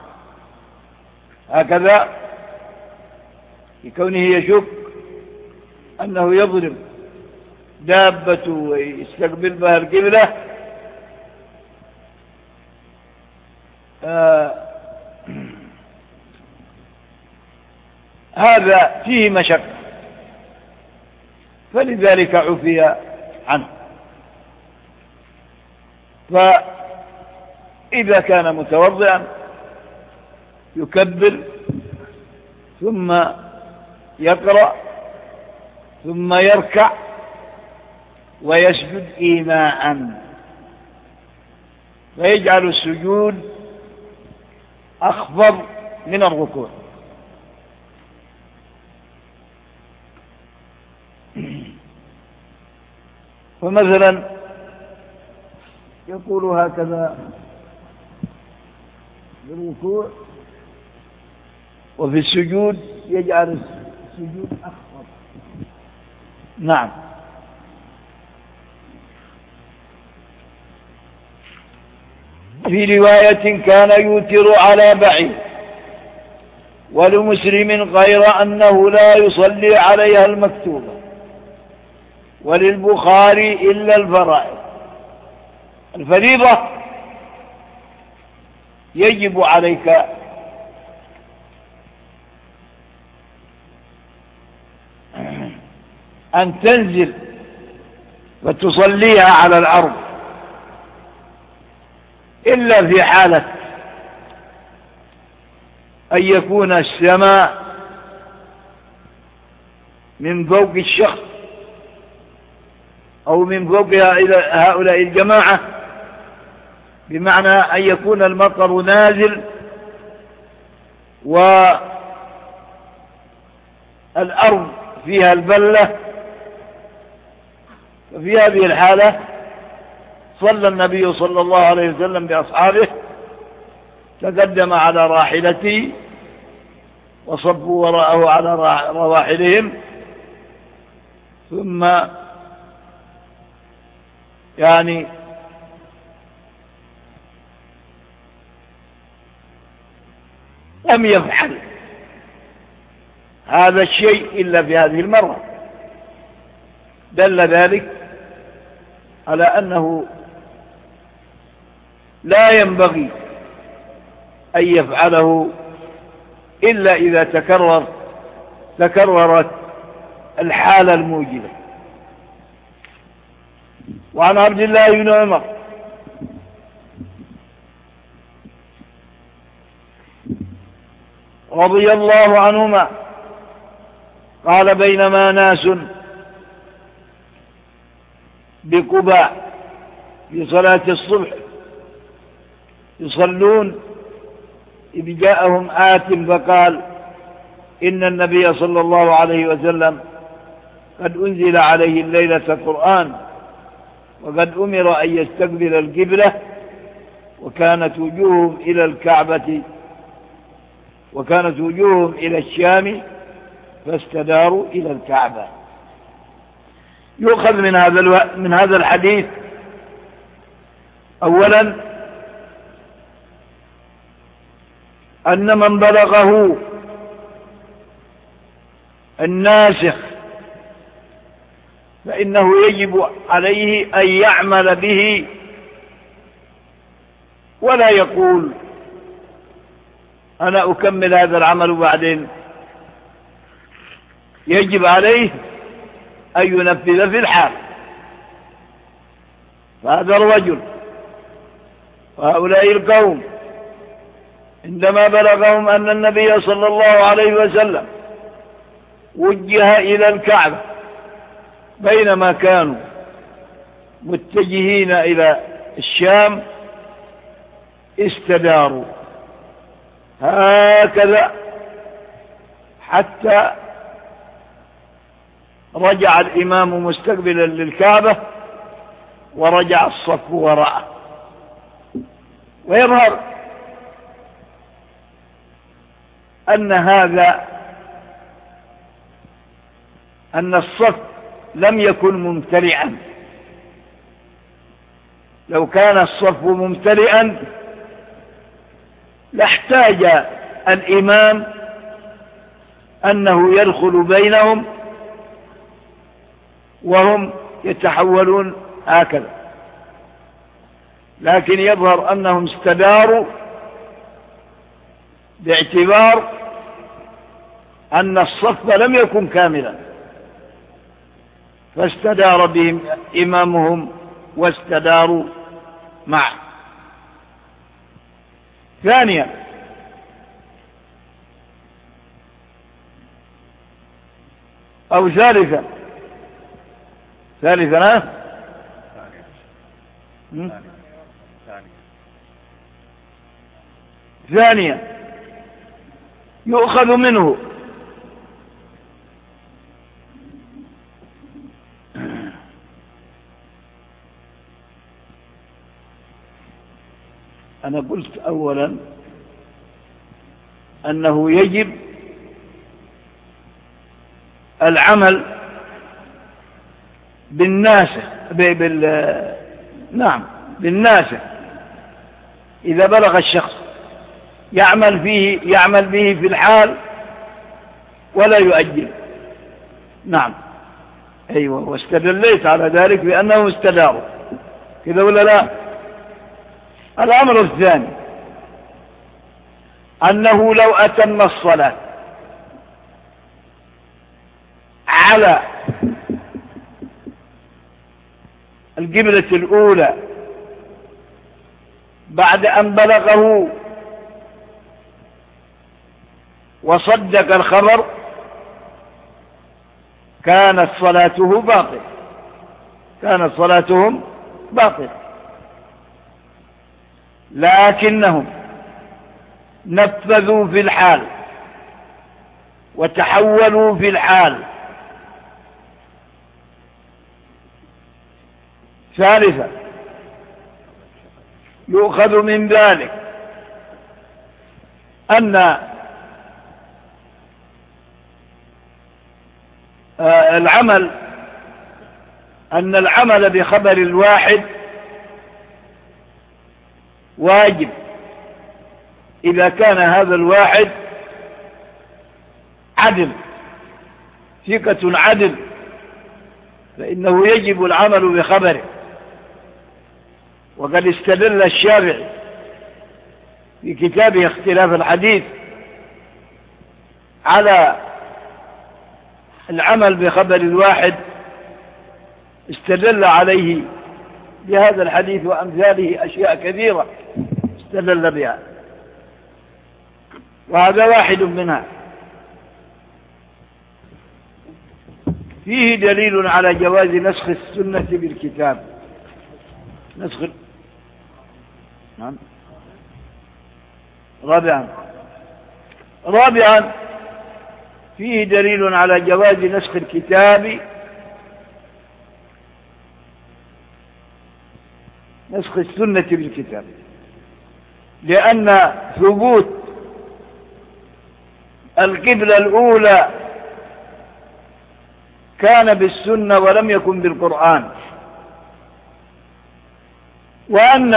Speaker 3: هكذا لكونه يشك أنه يضرب دابته ويستقبل بها القبلة. آه هذا فيه مشقة، فلذلك عفي عنه. فإذا كان متوضئا يكبر ثم يقرأ ثم يركع ويسجد إيماء، ويجعل السجود أخفض من الركوع. فمثلا يقول هكذا بالركوع، وفي السجود يجعل السجود أخفض. نعم. في رواية كان يوتر على بعير، ولمسلم غير أنه لا يصلي عليها المكتوبة، وللبخاري إلا الفرائض. الفريضة يجب عليك أن تنزل وتصليها على الأرض، إلا في حالة أن يكون السماء من فوق الشخص أو من فوقها إلى هؤلاء الجماعة، بمعنى أن يكون المطر نازل والأرض فيها البلة. ففي هذه الحالة صلى النبي صلى الله عليه وسلم بأصحابه، تقدم على راحلته وصبوا وراءه على رواحلهم، ثم يعني لم يفعل هذا الشيء إلا في هذه المرة. دل ذلك على أنه لا ينبغي أن يفعله إلا إذا تكرر تكررت الحالة الموجبة. وعن عبد الله بن عمر رضي الله عنهما قال: بينما ناس بقباء في صلاة الصبح يصلون، إذ جاءهم آت فقال: إن النبي صلى الله عليه وسلم قد أنزل عليه الليلة قرآن، وقد أمر أن يستقبل القبلة، وكانت وجوههم إلى الكعبة وكانت وجوههم إلى الشام فاستداروا إلى الكعبة. يؤخذ من هذا الو... من هذا الحديث أولا أن من بلغه الناسخ فإنه يجب عليه أن يعمل به، ولا يقول أنا أكمل هذا العمل وبعدين. يجب عليه أن ينفذ في الحال. فهذا الرجل وهؤلاء القوم عندما بلغهم أن النبي صلى الله عليه وسلم وجه إلى الكعبة بينما كانوا متجهين إلى الشام، استداروا هكذا حتى رجع الإمام مستقبلا للكعبة ورجع الصف وراءه. ويظهر أن هذا أن الصف لم يكن ممتلئا. لو كان الصف ممتلئا لاحتاج الإمام أنه يدخل بينهم وهم يتحولون هكذا، لكن يظهر أنهم استداروا باعتبار أن الصف لم يكن كاملا، فاستدار بهم إمامهم واستداروا معه. ثانيا أو ثالثا ثالثا ثانيا يؤخذ منه أنا قلت أولا أنه يجب العمل بالناسخ بال نعم بالناسخ. إذا بلغ الشخص يعمل فيه يعمل به في الحال ولا يؤجل. نعم أيوة، واستدليت على ذلك بأنه استداروا كذا ولا لا. الأمر الثاني أنه لو أتم الصلاة على القبلة الأولى بعد أن بلغه وصدق الخبر كانت صلاته باطلة، كانت صلاتهم باطلة، لكنهم نفذوا في الحال وتحولوا في الحال. ثالثا يؤخذ من ذلك أن العمل أن العمل بخبر الواحد واجب إذا كان هذا الواحد عدل، ثقة عدل، فإنه يجب العمل بخبره. وقد استدل الشافعي في كتابه اختلاف الحديث على العمل بخبر الواحد، استدل عليه بهذا الحديث وأمثاله أشياء كثيرة استدل بها، وهذا واحد منها. فيه دليل على جواز نسخ السنة بالكتاب. نسخ نعم. رابعا رابعا فيه دليل على جواز نسخ الكتاب نسخ السنة بالكتاب، لأن ثبوت القبلة الأولى كان بالسنة ولم يكن بالقرآن، وأن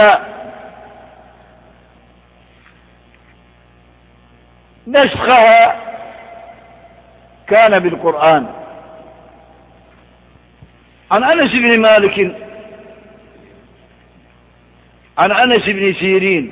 Speaker 3: نسخها كان بالقرآن. عن أنس بن مالك عن أنس بن سيرين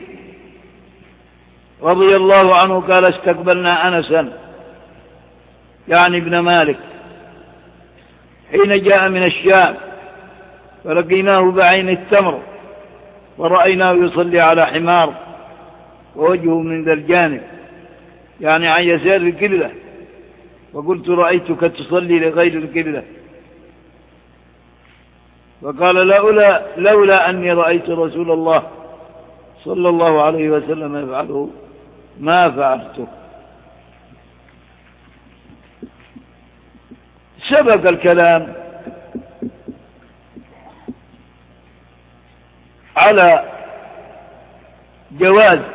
Speaker 3: رضي الله عنه قال: استقبلنا أنسا يعني ابن مالك حين جاء من الشام، فلقيناه بعين التمر، ورأيناه يصلي على حمار ووجهه من ذا الجانب، يعني عن يسار القبلة، وقلت: رأيتك تصلي لغير القبلة. وقال: لولا, لولا أني رأيت رسول الله صلى الله عليه وسلم يفعله ما فعلته. سبق الكلام على جواز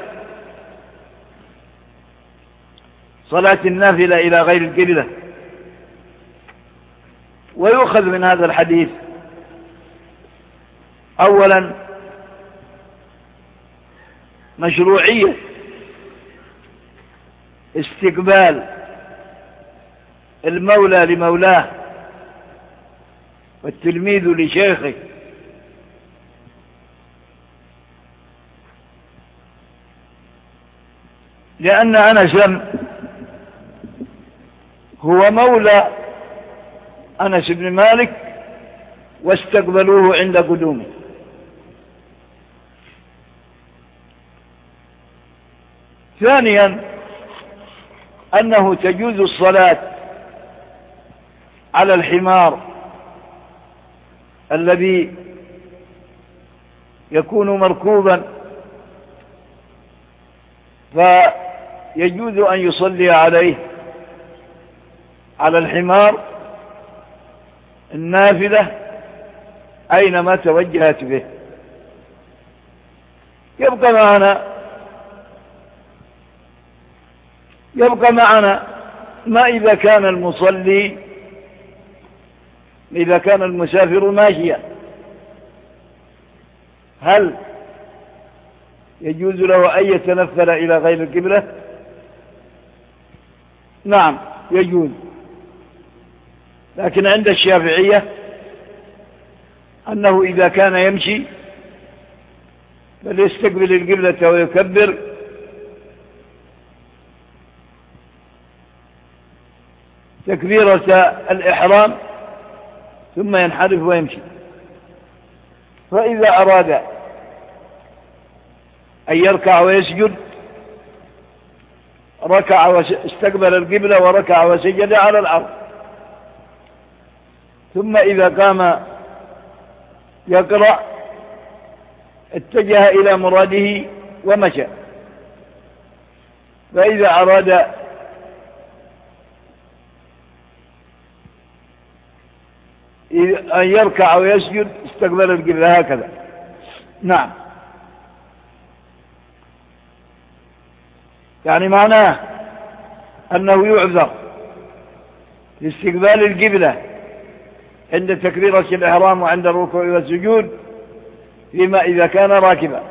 Speaker 3: صلاة النافلة إلى غير القبلة، ويؤخذ من هذا الحديث أولا مشروعية استقبال المولى لمولاه والتلميذ لشيخه، لأن أنسا هو مولى أنس بن مالك واستقبلوه عند قدومه. ثانيا أنه تجوز الصلاة على الحمار الذي يكون مركوبا، فيجوز أن يصلي عليه على الحمار النافلة أينما توجهت به. يبقى معنا يبقى معنا ما إذا كان المصلي إذا كان المسافر ماشيا، هل يجوز له أن يتنفل إلى غير القبلة؟ نعم يجوز، لكن عند الشافعية أنه إذا كان يمشي فليستقبل القبلة ويكبر تكبيرة الإحرام ثم ينحرف ويمشي. فإذا أراد أن يركع ويسجد ركع واستقبل القبلة وركع وسجد على الأرض، ثم إذا قام يقرأ اتجه إلى مراده ومشى. فإذا أراد أن يركع ويسجد استقبل القبلة هكذا. نعم، يعني معناه أنه يعذر لاستقبال القبلة عند تكبيرة الإحرام وعند الركوع والسجود فيما إذا كان راكبا،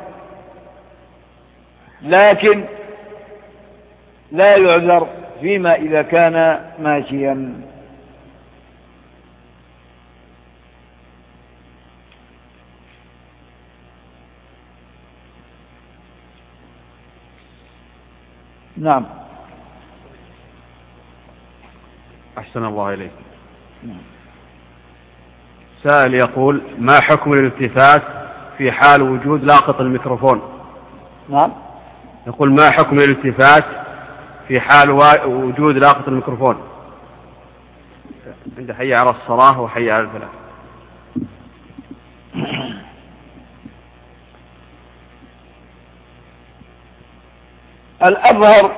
Speaker 3: لكن لا يعذر فيما إذا كان ماشيا. نعم.
Speaker 2: أحسن الله إليك. سائل يقول: ما حكم الالتفات في حال وجود لاقط الميكروفون؟
Speaker 3: نعم.
Speaker 2: يقول: ما حكم الالتفات في حال وجود لاقط الميكروفون عند حي على الصلاة وحي على الفلاح؟
Speaker 3: الأظهر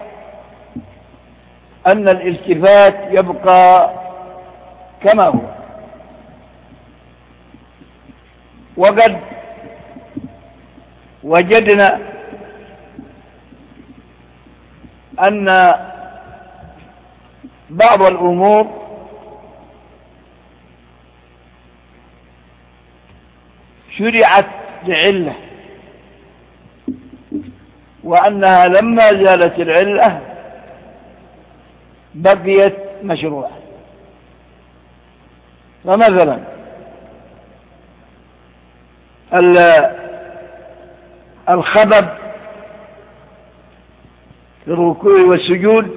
Speaker 3: أن الالتفات يبقى كما هو، وقد وجدنا أن بعض الأمور شرعت لعلة، وأنها لما زالت العلة بقيت مشروعة. فمثلا الخبب في الركوع والسجود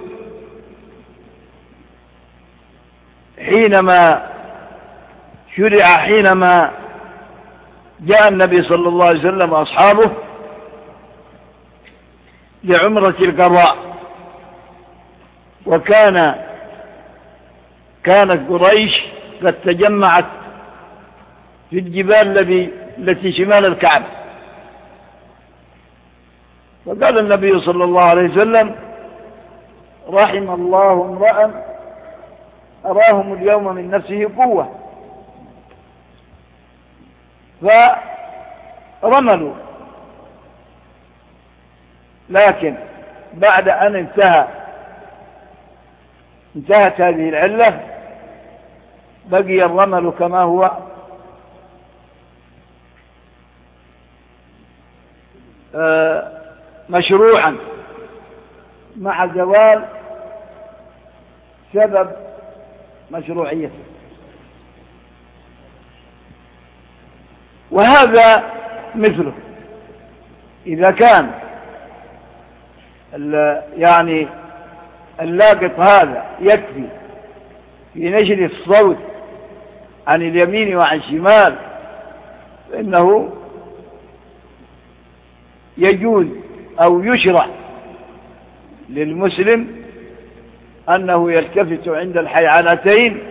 Speaker 3: حينما شرع حينما جاء النبي صلى الله عليه وسلم وأصحابه لعمرة القضاء، وكان كانت قريش قد تجمعت في الجبال التي التي شمال الكعبة، فقال النبي صلى الله عليه وسلم: رحم الله امرأ أراهم اليوم من نفسه قوة. فرملوا، لكن بعد أن انتهى انتهت هذه العلة بقي الرمل كما هو مشروعا مع زوال سبب مشروعيته. وهذا مثله إذا كان يعني اللاقط هذا يكفي في نشر الصوت عن اليمين وعن الشمال، فإنه يجوز أو يشرع للمسلم أنه يلتفت عند الحيعانتين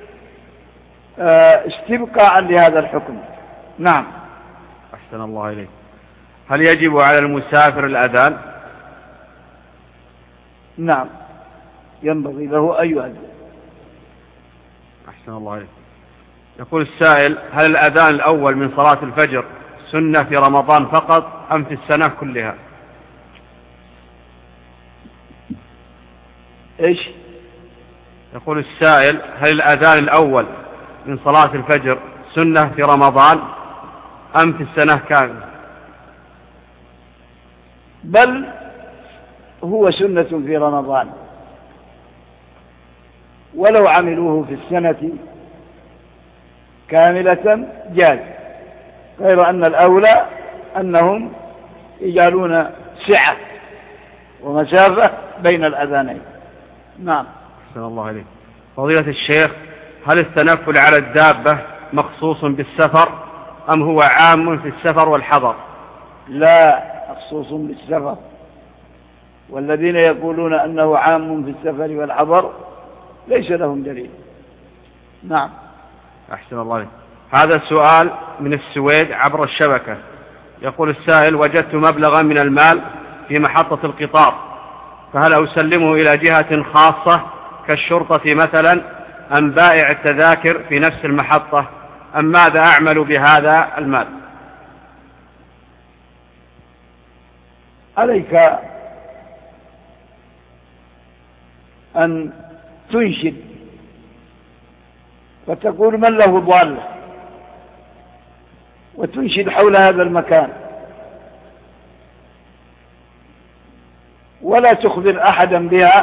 Speaker 3: استبقاء لهذا الحكم. نعم.
Speaker 2: أحسن الله إليك. هل يجب على المسافر الأذان؟
Speaker 3: نعم، ينبغي له أن يؤذن.
Speaker 2: أحسن الله إليك. يقول السائل: هل الأذان الأول من صلاة الفجر سنة في رمضان فقط أم في السنة كلها؟
Speaker 3: إيش؟
Speaker 2: يقول السائل: هل الأذان الأول من صلاة الفجر سنة في رمضان أم في السنة كاملة؟
Speaker 3: بل هو سنة في رمضان، ولو عملوه في السنة كاملة جاز، غير أن الأولى أنهم يجعلون سعة ومسافة بين الأذانين. نعم.
Speaker 2: أحسن الله عليك. فضيلة الشيخ، هل التنفل على الدابة مخصوص بالسفر أم هو عام في السفر والحضر؟
Speaker 3: لا، مخصوص بالسفر، والذين يقولون أنه عام في السفر والحضر ليس لهم دليل. نعم.
Speaker 2: أحسن الله عليك. هذا السؤال من السويد عبر الشبكة. يقول السائل: وجدت مبلغا من المال في محطة القطار، فهل أسلمه إلى جهة خاصة كالشرطة مثلا أم بائع التذاكر في نفس المحطة، أم ماذا أعمل بهذا المال؟
Speaker 3: عليك أن تنشد فتقول من له ضالة، وتنشد حول هذا المكان، ولا تخبر أحدا بها،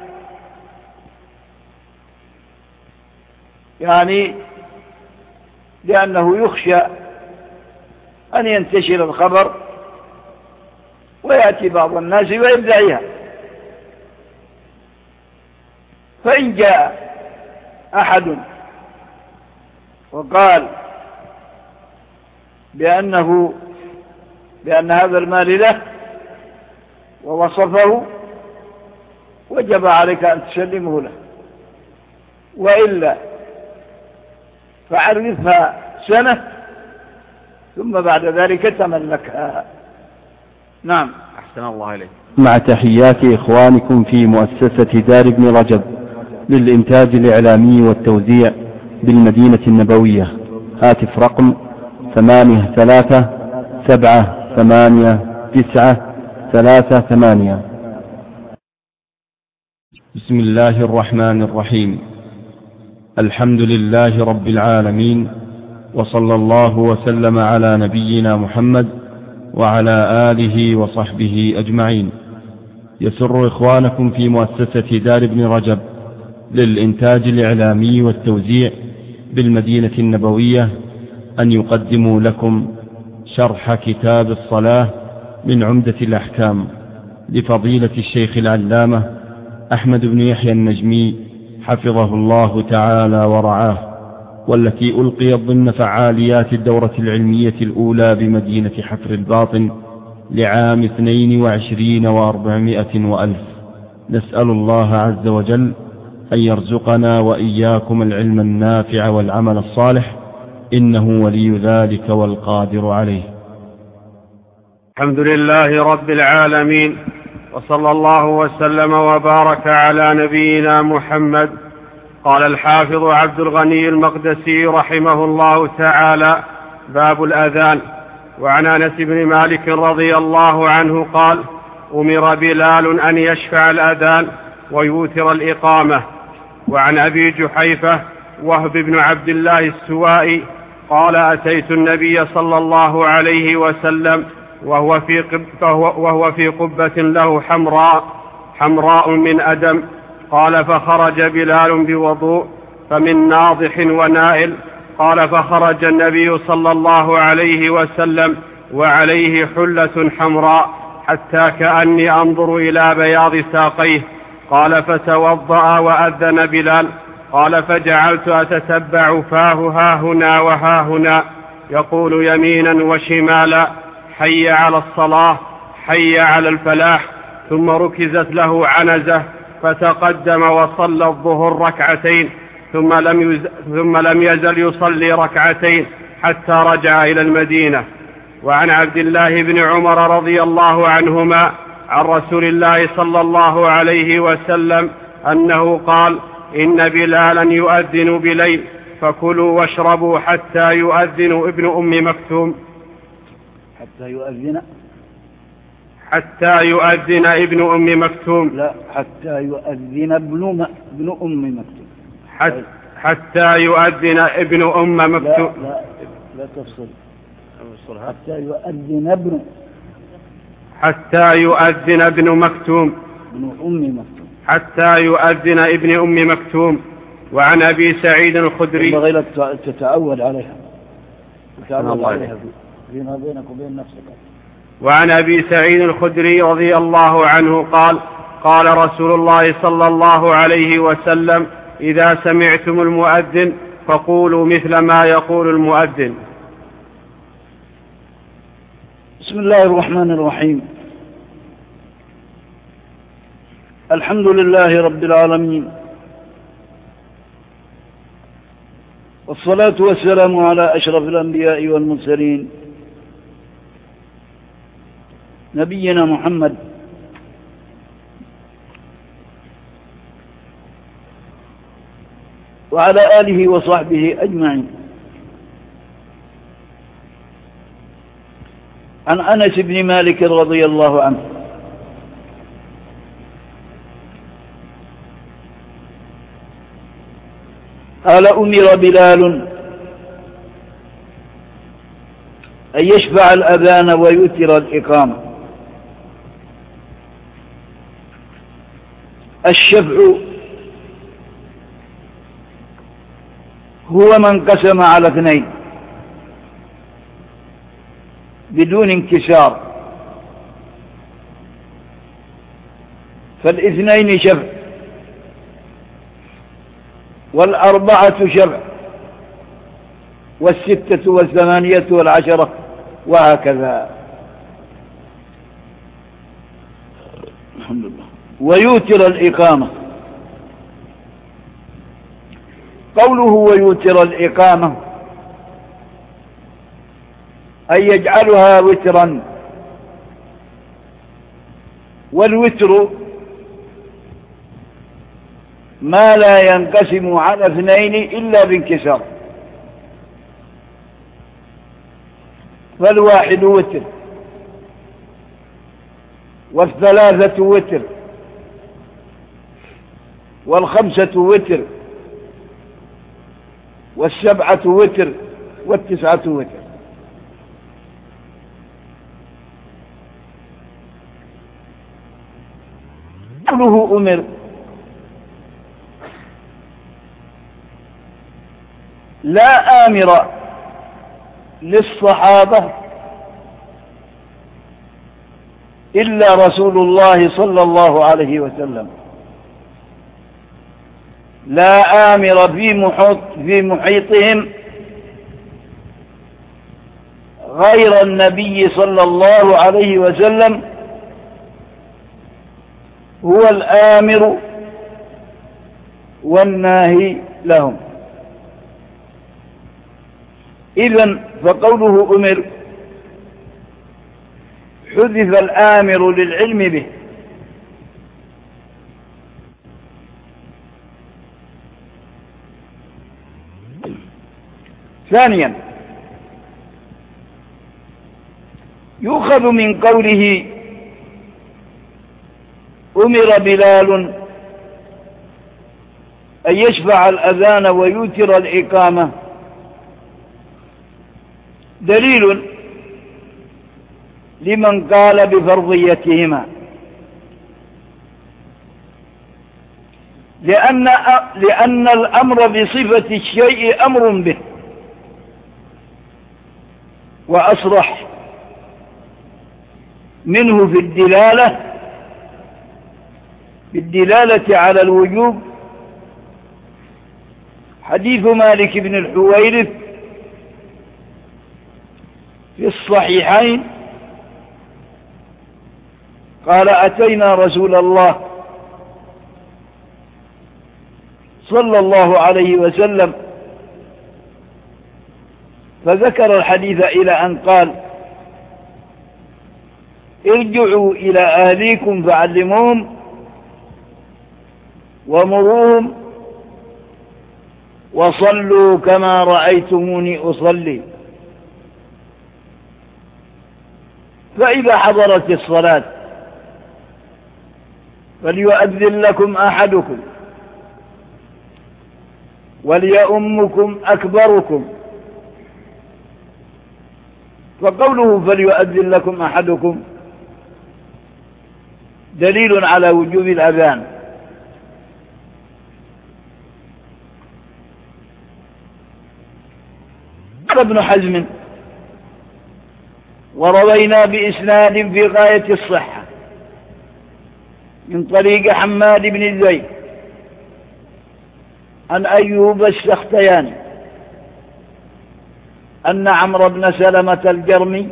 Speaker 3: يعني لأنه يخشى أن ينتشر الخبر ويأتي بعض الناس ويدعيها. فإن جاء أحد وقال بأنه بأن هذا المال له ووصفه، وجب عليك أن تسلمه له، وإلا فعرفها سنة ثم بعد ذلك تملكها. نعم.
Speaker 2: أحسن الله إليك.
Speaker 1: مع تحيات إخوانكم في مؤسسة دار ابن رجب للإنتاج الإعلامي والتوزيع بالمدينة النبوية. هاتف رقم ثمانية ثلاثة سبعة ثمانية تسعة ثلاثة ثمانية. بسم الله الرحمن الرحيم. الحمد لله رب العالمين، وصلى الله وسلم على نبينا محمد وعلى آله وصحبه أجمعين. يسر إخوانكم في مؤسسة دار ابن رجب للإنتاج الإعلامي والتوزيع بالمدينة النبوية أن يقدموا لكم شرح كتاب الصلاة من عمدة الأحكام لفضيلة الشيخ العلامة أحمد بن يحيى النجمي حفظه الله تعالى ورعاه، والتي ألقيت ضمن فعاليات الدورة العلمية الأولى بمدينة حفر الباطن لعام اثنين وعشرين وأربعمائة وألف. نسأل الله عز وجل أن يرزقنا وإياكم العلم النافع والعمل الصالح، إنه ولي ذلك والقادر عليه.
Speaker 2: الحمد لله رب العالمين، وصلى الله وسلم وبارك على نبينا محمد. قال الحافظ عبد الغني المقدسي رحمه الله تعالى: باب الأذان. وعن أنس بن مالك رضي الله عنه قال: أمر بلال أن يشفع الأذان ويوتر الإقامة. وعن أبي جحيفة وهب بن عبد الله السوائي قال: أتيت النبي صلى الله عليه وسلم وهو في, قب وهو في قبة له حمراء حمراء من أدم. قال: فخرج بلال بوضوء فمن ناضح ونائل. قال: فخرج النبي صلى الله عليه وسلم وعليه حلة حمراء حتى كأني أنظر إلى بياض ساقيه. قال: فتوضأ وأذن بلال. قال: فجعلت أتتبع فاه هاهنا وهاهنا يقول يمينا وشمالا: حي على الصلاة، حي على الفلاح. ثم ركزت له عنزة فتقدم وصلى الظهر ركعتين، ثم لم, يز... ثم لم يزل يصلي ركعتين حتى رجع إلى المدينة. وعن عبد الله بن عمر رضي الله عنهما عن رسول الله صلى الله عليه وسلم أنه قال: إن بلالا يؤذن بليل فكلوا واشربوا حتى يؤذن ابن أم مكتوم.
Speaker 3: حتى يؤذن
Speaker 2: حتى يؤذن ابن أم مكتوم.
Speaker 3: لا، حتى يؤذن ابن ابن أم مكتوم.
Speaker 2: حتى, حتى يؤذن ابن أم مكتوم.
Speaker 3: لا لا, لا تفصل. حتى يؤذن ابن
Speaker 2: حتى يؤذن ابن مكتوم
Speaker 3: ابن أم مكتوم.
Speaker 2: حتى يؤذن ابن أم مكتوم. وعن أبي سعيد الخدري.
Speaker 3: ينبغي لك تتعود عليها تتعود عليها فيما بينك وبين نفسك.
Speaker 2: وعن أبي سعيد الخدري رضي الله عنه قال: قال رسول الله صلى الله عليه وسلم: إذا سمعتم المؤذن فقولوا مثل ما يقول المؤذن.
Speaker 3: بسم الله الرحمن الرحيم. الحمد لله رب العالمين، والصلاة والسلام على أشرف الأنبياء والمرسلين نبينا محمد وعلى آله وصحبه أجمعين. عن أنس بن مالك رضي الله عنه قال: أمر بلال أن يشفع الأذان ويؤتر الإقامة. الشفع هو من قسم على اثنين بدون انكسار، فالاثنين شفع والأربعة شفع والستة والثمانية والعشرة وهكذا. الحمد لله. ويوتر الإقامة، قوله ويوتر الإقامة أن يجعلها وترا، والوتر ما لا ينقسم على اثنين إلا بانكسار، فالواحد وتر، والثلاثة وتر، والخمسة وتر، والسبعة وتر، والتسعة وتر. قوله أمر لا آمر للصحابة إلا رسول الله صلى الله عليه وسلم، لا آمر في محيط في محيطهم غير النبي صلى الله عليه وسلم، هو الآمر والناهي لهم. إذن فقوله أمر حذف الآمر للعلم به، ثانيا يؤخذ من قوله أمر بلال أن يشفع الأذان ويوتر الإقامة دليل لمن قال بفرضيتهما، لأن لأن الأمر بصفة الشيء أمر به، وأصرح منه في الدلالة في الدلالة على الوجوب حديث مالك بن الحويرث في الصحيحين قال: أتينا رسول الله صلى الله عليه وسلم فذكر الحديث إلى أن قال: ارجعوا إلى أهليكم فعلموهم ومروهم وصلوا كما رأيتموني أصلي. فإذا حضرت الصلاة فليؤذن لكم أحدكم وليؤمكم أكبركم. فقوله فليؤذن لكم أحدكم دليل على وجوب الأذان. قال ابن حزم: وروينا بإسناد في غاية الصحة من طريق حماد بن زيد عن أيوب السختياني أن عمرو بن سلمة الجرمي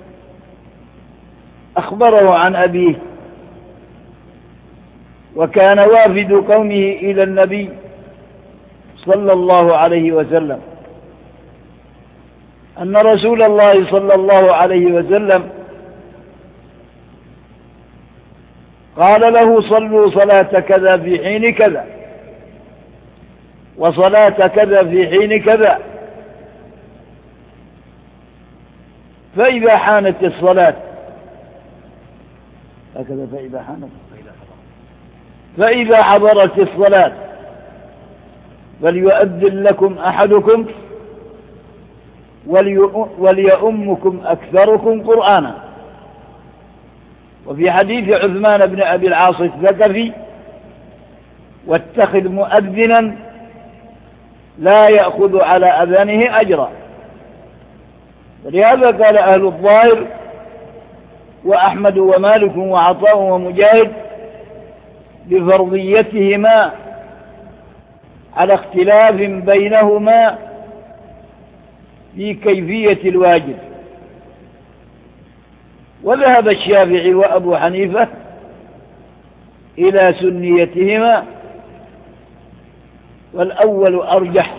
Speaker 3: أخبره عن أبيه، وكان وافد قومه إلى النبي صلى الله عليه وسلم أن رسول الله صلى الله عليه وسلم قال له: صلوا صلاة كذا في حين كذا، وصلاة كذا في حين كذا، فإذا حانت الصلاة هكذا فإذا حانت فإذا حضرت الصلاة فليؤذن لكم أحدكم وليؤمكم أكثركم قرآنا. وفي حديث عثمان بن أبي العاص الثقفي: واتخذ مؤذنا لا يأخذ على أذانه أجرا. ولهذا قال أهل الظاهر وأحمد ومالك وعطاء ومجاهد بفرضيتهما على اختلاف بينهما في كيفية الواجب. وذهب الشافعي وأبو حنيفة إلى سنيتهما، والأول أرجح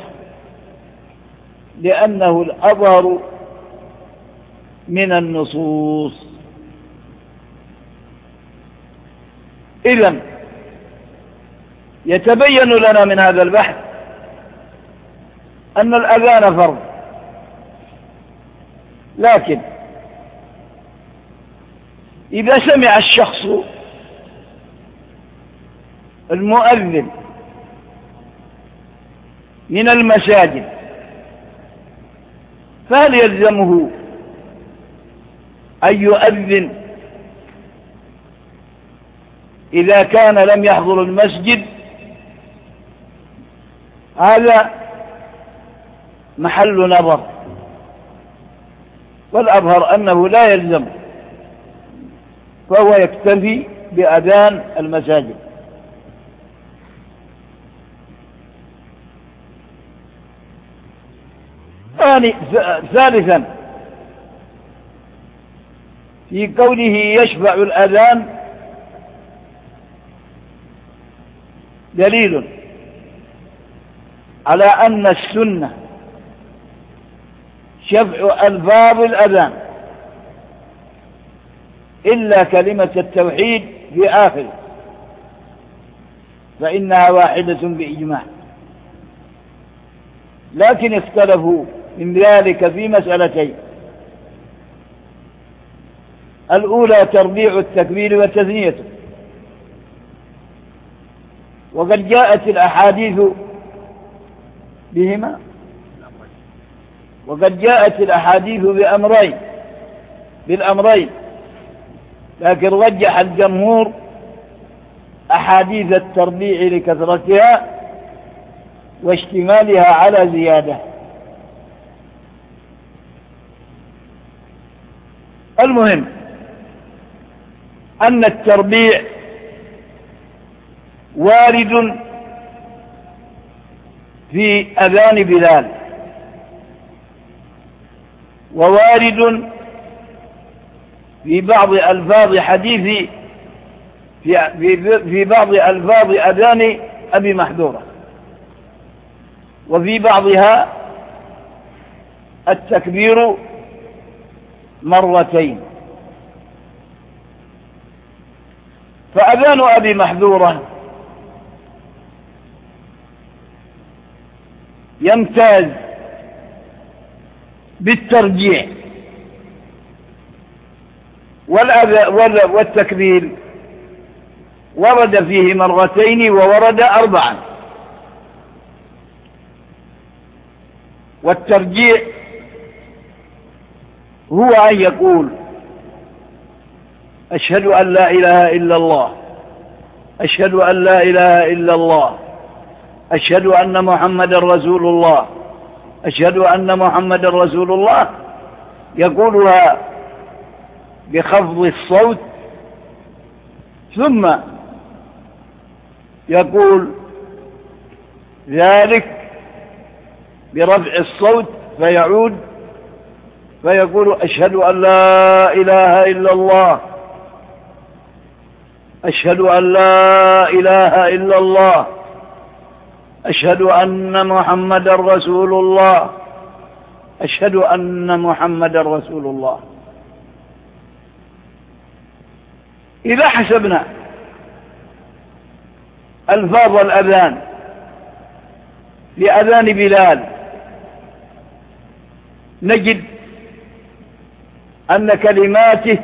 Speaker 3: لأنه الأظهر من النصوص. إذن يتبين لنا من هذا البحث أن الأذان فرض، لكن إذا سمع الشخص المؤذن من المساجد فهل يلزمه أن يؤذن إذا كان لم يحضر المسجد؟ هذا محل نظر، والأظهر أنه لا يلزم، فهو يكتفي بأذان المساجد. ثالثا، في قوله يشفع الأذان دليل على أن السنة شفع ألفاظ الأذان إلا كلمة التوحيد في آخر، فإنها واحدة بإجماع. لكن اختلفوا من ذلك في مسألتين: الأولى تربيع التكبير وتثنيته، وقد جاءت الأحاديث بهما، وقد جاءت الأحاديث بأمرين بالأمرين لكن رجح الجمهور أحاديث التربيع لكثرتها واشتمالها على زيادة. المهم أن التربيع وارد في أذان بلال، ووارد في بعض ألفاظ حديث في, في بعض ألفاظ أذان أبي محذورة، وفي بعضها التكبير مرتين. فأذان أبي محذورة يمتاز بالترجيع، والتكبير ورد فيه مرتين وورد أربعا. والترجيع هو أن يقول: أشهد أن لا إله إلا الله، أشهد أن لا إله إلا الله، أشهد أن محمد رسول الله، أشهد أن محمد رسول الله. يقولها بخفض الصوت، ثم يقول ذلك برفع الصوت فيعود فيقول أشهد أن لا إله إلا الله، أشهد أن لا إله إلا الله، أشهد أن محمدا رسول الله، أشهد أن محمدا رسول الله. إذا حسبنا ألفاظ الأذان لأذان بلال نجد أن كلماته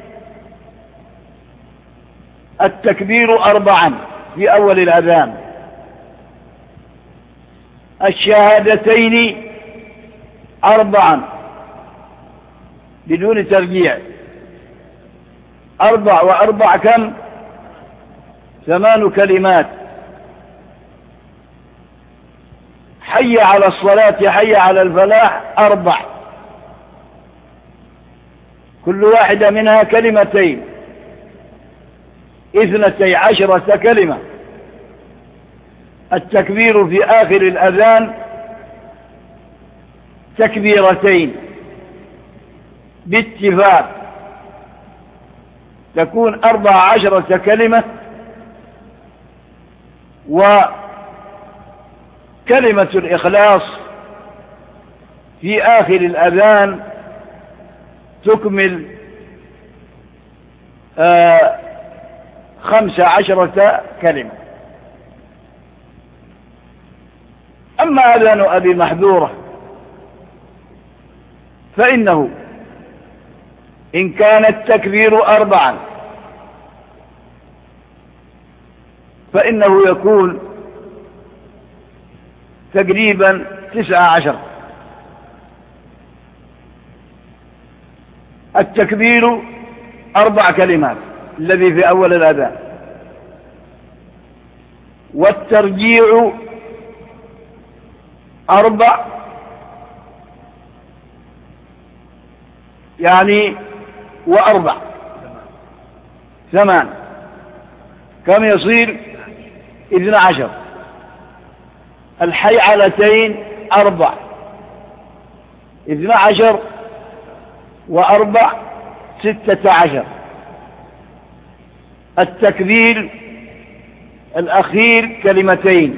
Speaker 3: التكبير أربعا في أول الأذان، الشهادتين أربعا بدون ترجيع، أربع وأربع كم؟ ثمان كلمات. حي على الصلاة حي على الفلاح أربع، كل واحدة منها كلمتين، اثنتي عشرة كلمة. التكبير في آخر الأذان تكبيرتين باتفاق، تكون أربع عشرة كلمة، وكلمة الإخلاص في آخر الأذان تكمل آه خمس عشرة كلمة. أما أذان أبي محذورة فإنه إن كان التكبير أربعا فإنه يكون تقريبا تسعة عشر. التكبير أربع كلمات الذي في أول الأذان، والترجيع أربع، يعني وأربع ثمان، كم يصير؟ اثنى عشر. الحيعلتين أربع، اثنى عشر وأربع ستة عشر. التكبير الأخير كلمتين،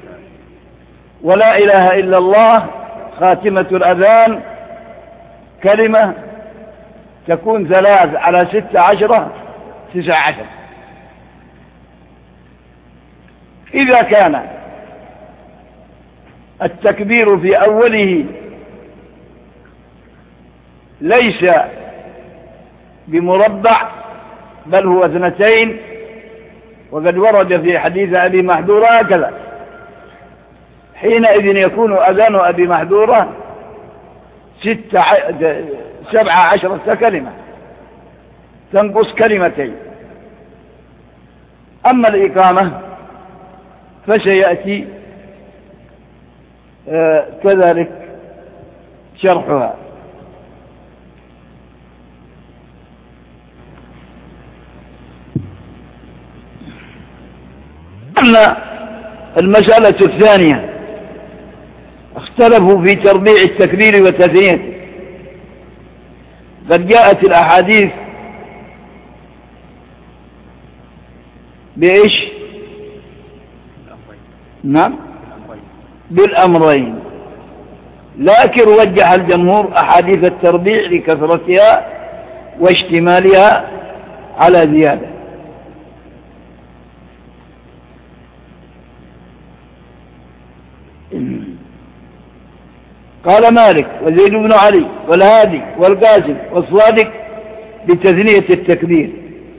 Speaker 3: ولا إله إلا الله خاتمة الأذان كلمة، تكون ثلاث على ستة عشرة تسعة عشر. إذا كان التكبير في أوله ليس بمربع بل هو اثنتين، وقد ورد في حديث أبي محذورة هكذا، حينئذ يكون أذان أبي محذورة ستة سبعة عشرة كلمة، تنقص كلمتين. أما الإقامة فسيأتي آه كذلك شرحها. أما المسألة الثانية اختلفوا في تربيع التكبير وتثنيته. قد جاءت الأحاديث بإيش؟ نعم بالأمرين، لكن وجه الجمهور أحاديث التربيع لكثرتها واشتمالها على زيادة. قال مالك وزيد بن علي والهادي والقاسم والصادق بتثنية التكبير،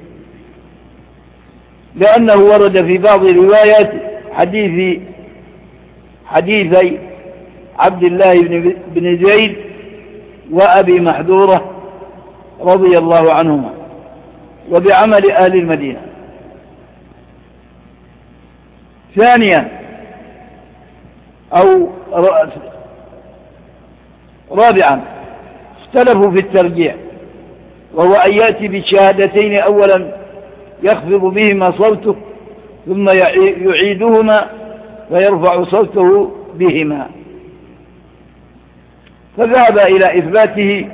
Speaker 3: لأنه ورد في بعض روايات حديث حديثي عبد الله بن زيد وأبي محذورة رضي الله عنهما، وبعمل أهل المدينة. ثانيا أو رابعا اختلفوا في الترجيع، وهو أن يأتي بالشهادتين أولا يخفض بهما صوته ثم يعيدهما فيرفع صوته بهما. فذهب إلى إثباته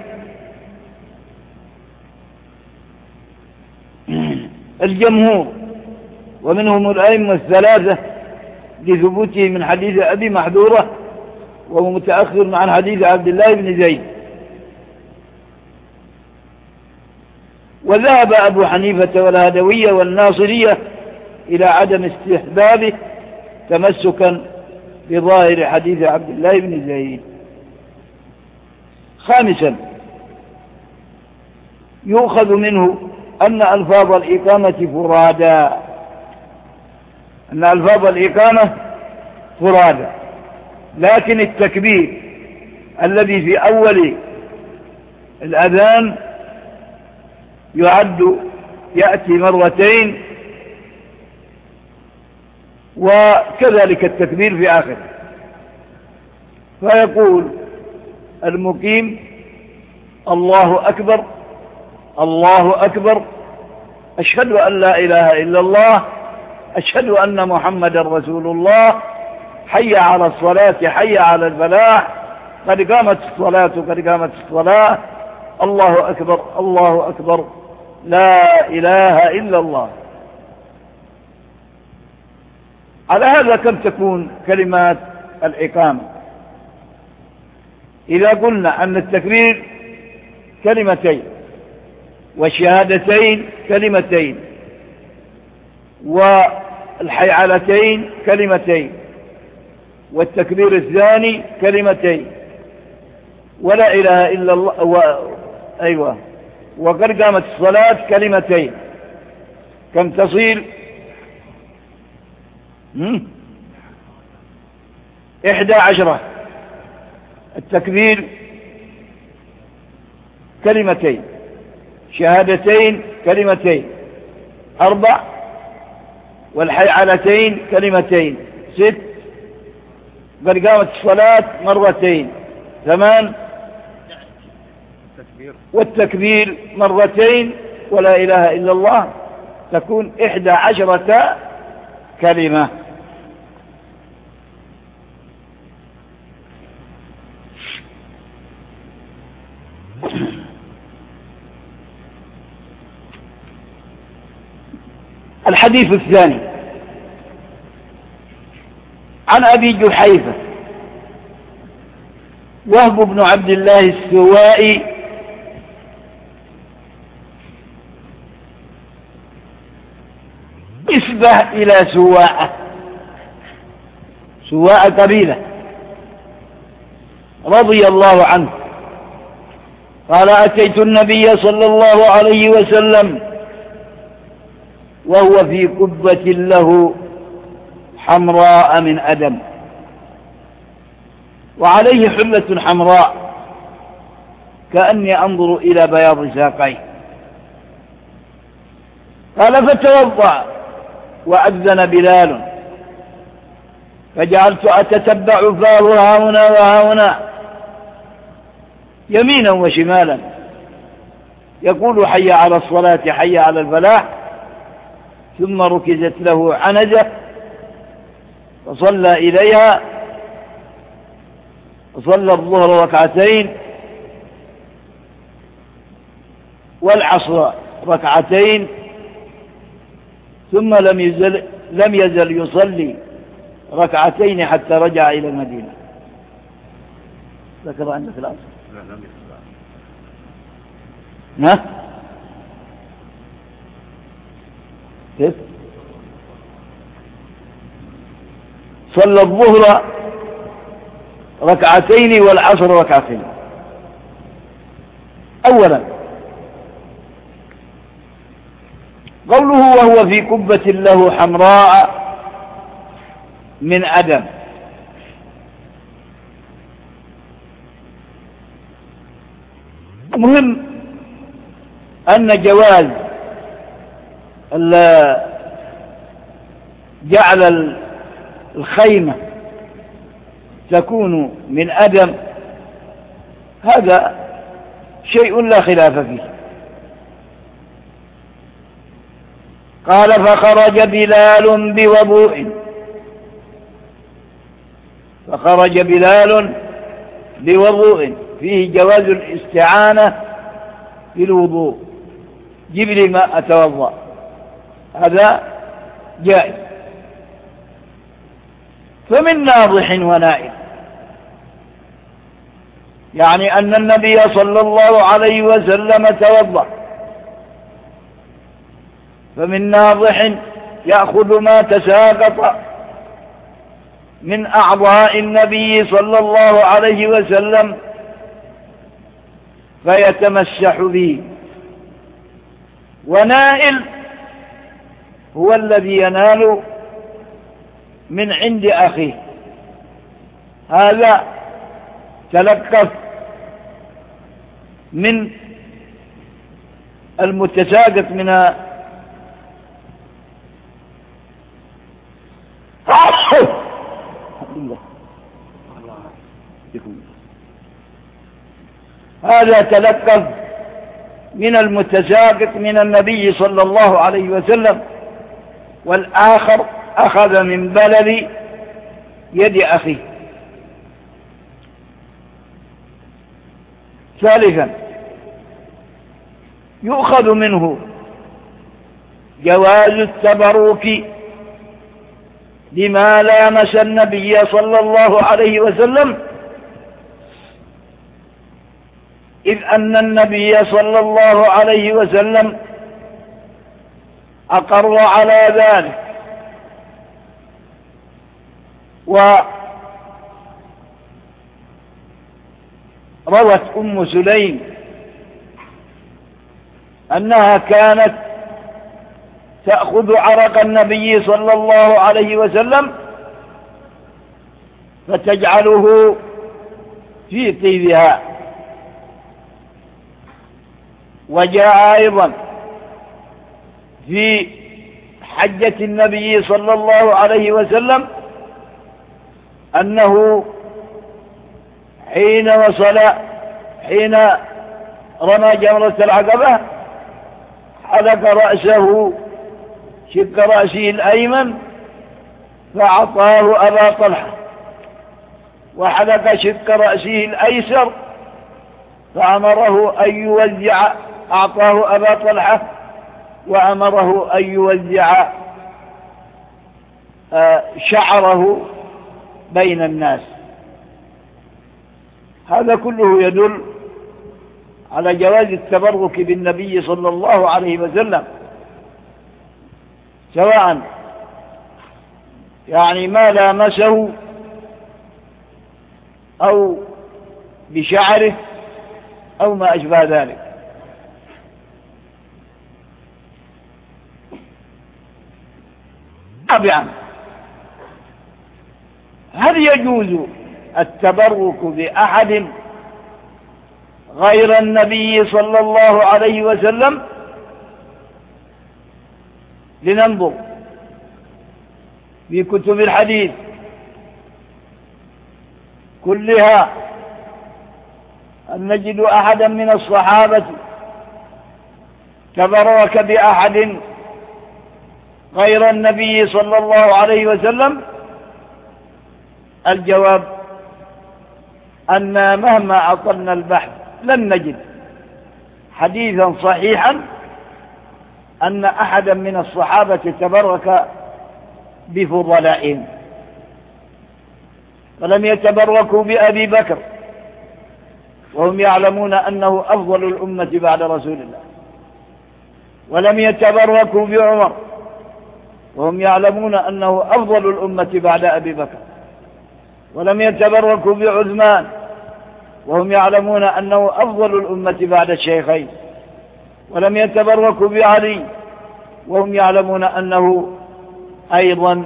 Speaker 3: الجمهور ومنهم الأئمة الثلاثة لثبوته من حديث أبي محذورة، وهو متأخر عن حديث عبد الله بن زيد. وذهب أبو حنيفة والهدوية والناصرية إلى عدم استحبابه تمسكا بظاهر حديث عبد الله بن زيد. خامسا، يؤخذ منه أن ألفاظ الإقامة فرادا أن ألفاظ الإقامة فرادا لكن التكبير الذي في أول الأذان يعد يأتي مرتين، وكذلك التكبير في آخره. فيقول المقيم الله أكبر الله أكبر، أشهد أن لا إله إلا الله، أشهد أن محمد رسول الله، حي على الصلاة حي على الفلاح، قد قامت الصلاة قد قامت الصلاة، الله أكبر الله أكبر، لا إله إلا الله. على هذا كم تكون كلمات الإقامة؟ إذا قلنا أن التكبير كلمتين، والشهادتين كلمتين، والحيعلتين كلمتين، والتكبير الثاني كلمتين، ولا إله إلا الله و... أيوة وقد قامت الصلاة كلمتين، كم تصير؟ إحدى عشرة. التكبير كلمتين، شهادتين كلمتين، أربع، والحيعلتين كلمتين، ست، قد قامت الصلاة مرتين، ثمان، والتكبير مرتين، ولا إله إلا الله، تكون إحدى عشرة كلمة. الحديث الثاني عن أبي جحيفة وهب بن عبد الله السوائي نسبة إلى سواء سواء قبيلة رضي الله عنه قال: أتيت النبي صلى الله عليه وسلم وهو في قبة له حمراء من أدم، وعليه حلة حمراء كأني أنظر إلى بياض ساقيه. قال: فتوضأ وأذن بلال، فجعلت أتتبع فاه هاهنا وهاهنا يمينا وشمالا يقول: حي على الصلاة حي على الفلاح. ثم ركزت له عنزة فصلى إليها، وصلى الظهر ركعتين والعصر ركعتين، ثم لم يزل, لم يزل يصلي ركعتين حتى رجع إلى المدينة. ذكر عندك العصر؟ لا لم يصلي. ها؟ كيف؟ صلى الظهر ركعتين والعصر ركعتين. أولا، قوله وهو في قبة له حمراء من أدم، مهم أن جواز جعل الخيمة تكون من أدم هذا شيء لا خلاف فيه. قال: فخرج بلال بوضوء فخرج بلال بوضوء فيه جواز الاستعانة بالوضوء، جيب لي ماء أتوضأ، هذا جائز. فمن ناضح ونائل، يعني أن النبي صلى الله عليه وسلم توضأ، فمن ناضح يأخذ ما تساقط من أعضاء النبي صلى الله عليه وسلم فيتمسح به، ونائل هو الذي ينال من عند أخيه، هذا تلقف من المتساقط من هذا تلقف من المتساقط من النبي صلى الله عليه وسلم، والآخر أخذ من بلل يد أخيه. ثالثا يؤخذ منه جواز التبرك بما لامس النبي صلى الله عليه وسلم، إذ أن النبي صلى الله عليه وسلم أقر على ذلك، وروت أم سليم أنها كانت تأخذ عرق النبي صلى الله عليه وسلم فتجعله في طيبها. وجاء أيضا في حجة النبي صلى الله عليه وسلم أنه حين وصل حين رمى جمرة العقبة حلق رأسه شق رأسه الأيمن فأعطاه أبا طلحة، وحلق شق رأسه الأيسر فأمره أن يوزع، أعطاه أبا طلحة وأمره أن يوزع شعره بين الناس. هذا كله يدل على جواز التبرك بالنبي صلى الله عليه وسلم، سواء يعني ما لامسه أو بشعره أو ما أشبه ذلك. رابعا، هل يجوز التبرك بأحد غير النبي صلى الله عليه وسلم؟ لننظر في كتب الحديث كلها أن نجد أحدا من الصحابة تبرك بأحد غير النبي صلى الله عليه وسلم. الجواب أن مهما أطلنا البحث لن نجد حديثا صحيحا أن أحدا من الصحابة تبرك بفضلائهم، فلم يتبركوا بأبي بكر وهم يعلمون أنه أفضل الأمة بعد رسول الله، ولم يتبركوا بعمر وهم يعلمون أنه أفضل الأمة بعد أبي بكر، ولم يتبركوا بعثمان وهم يعلمون أنه أفضل الأمة بعد الشيخين، ولم يتبركوا بعلي وهم يعلمون أنه أيضا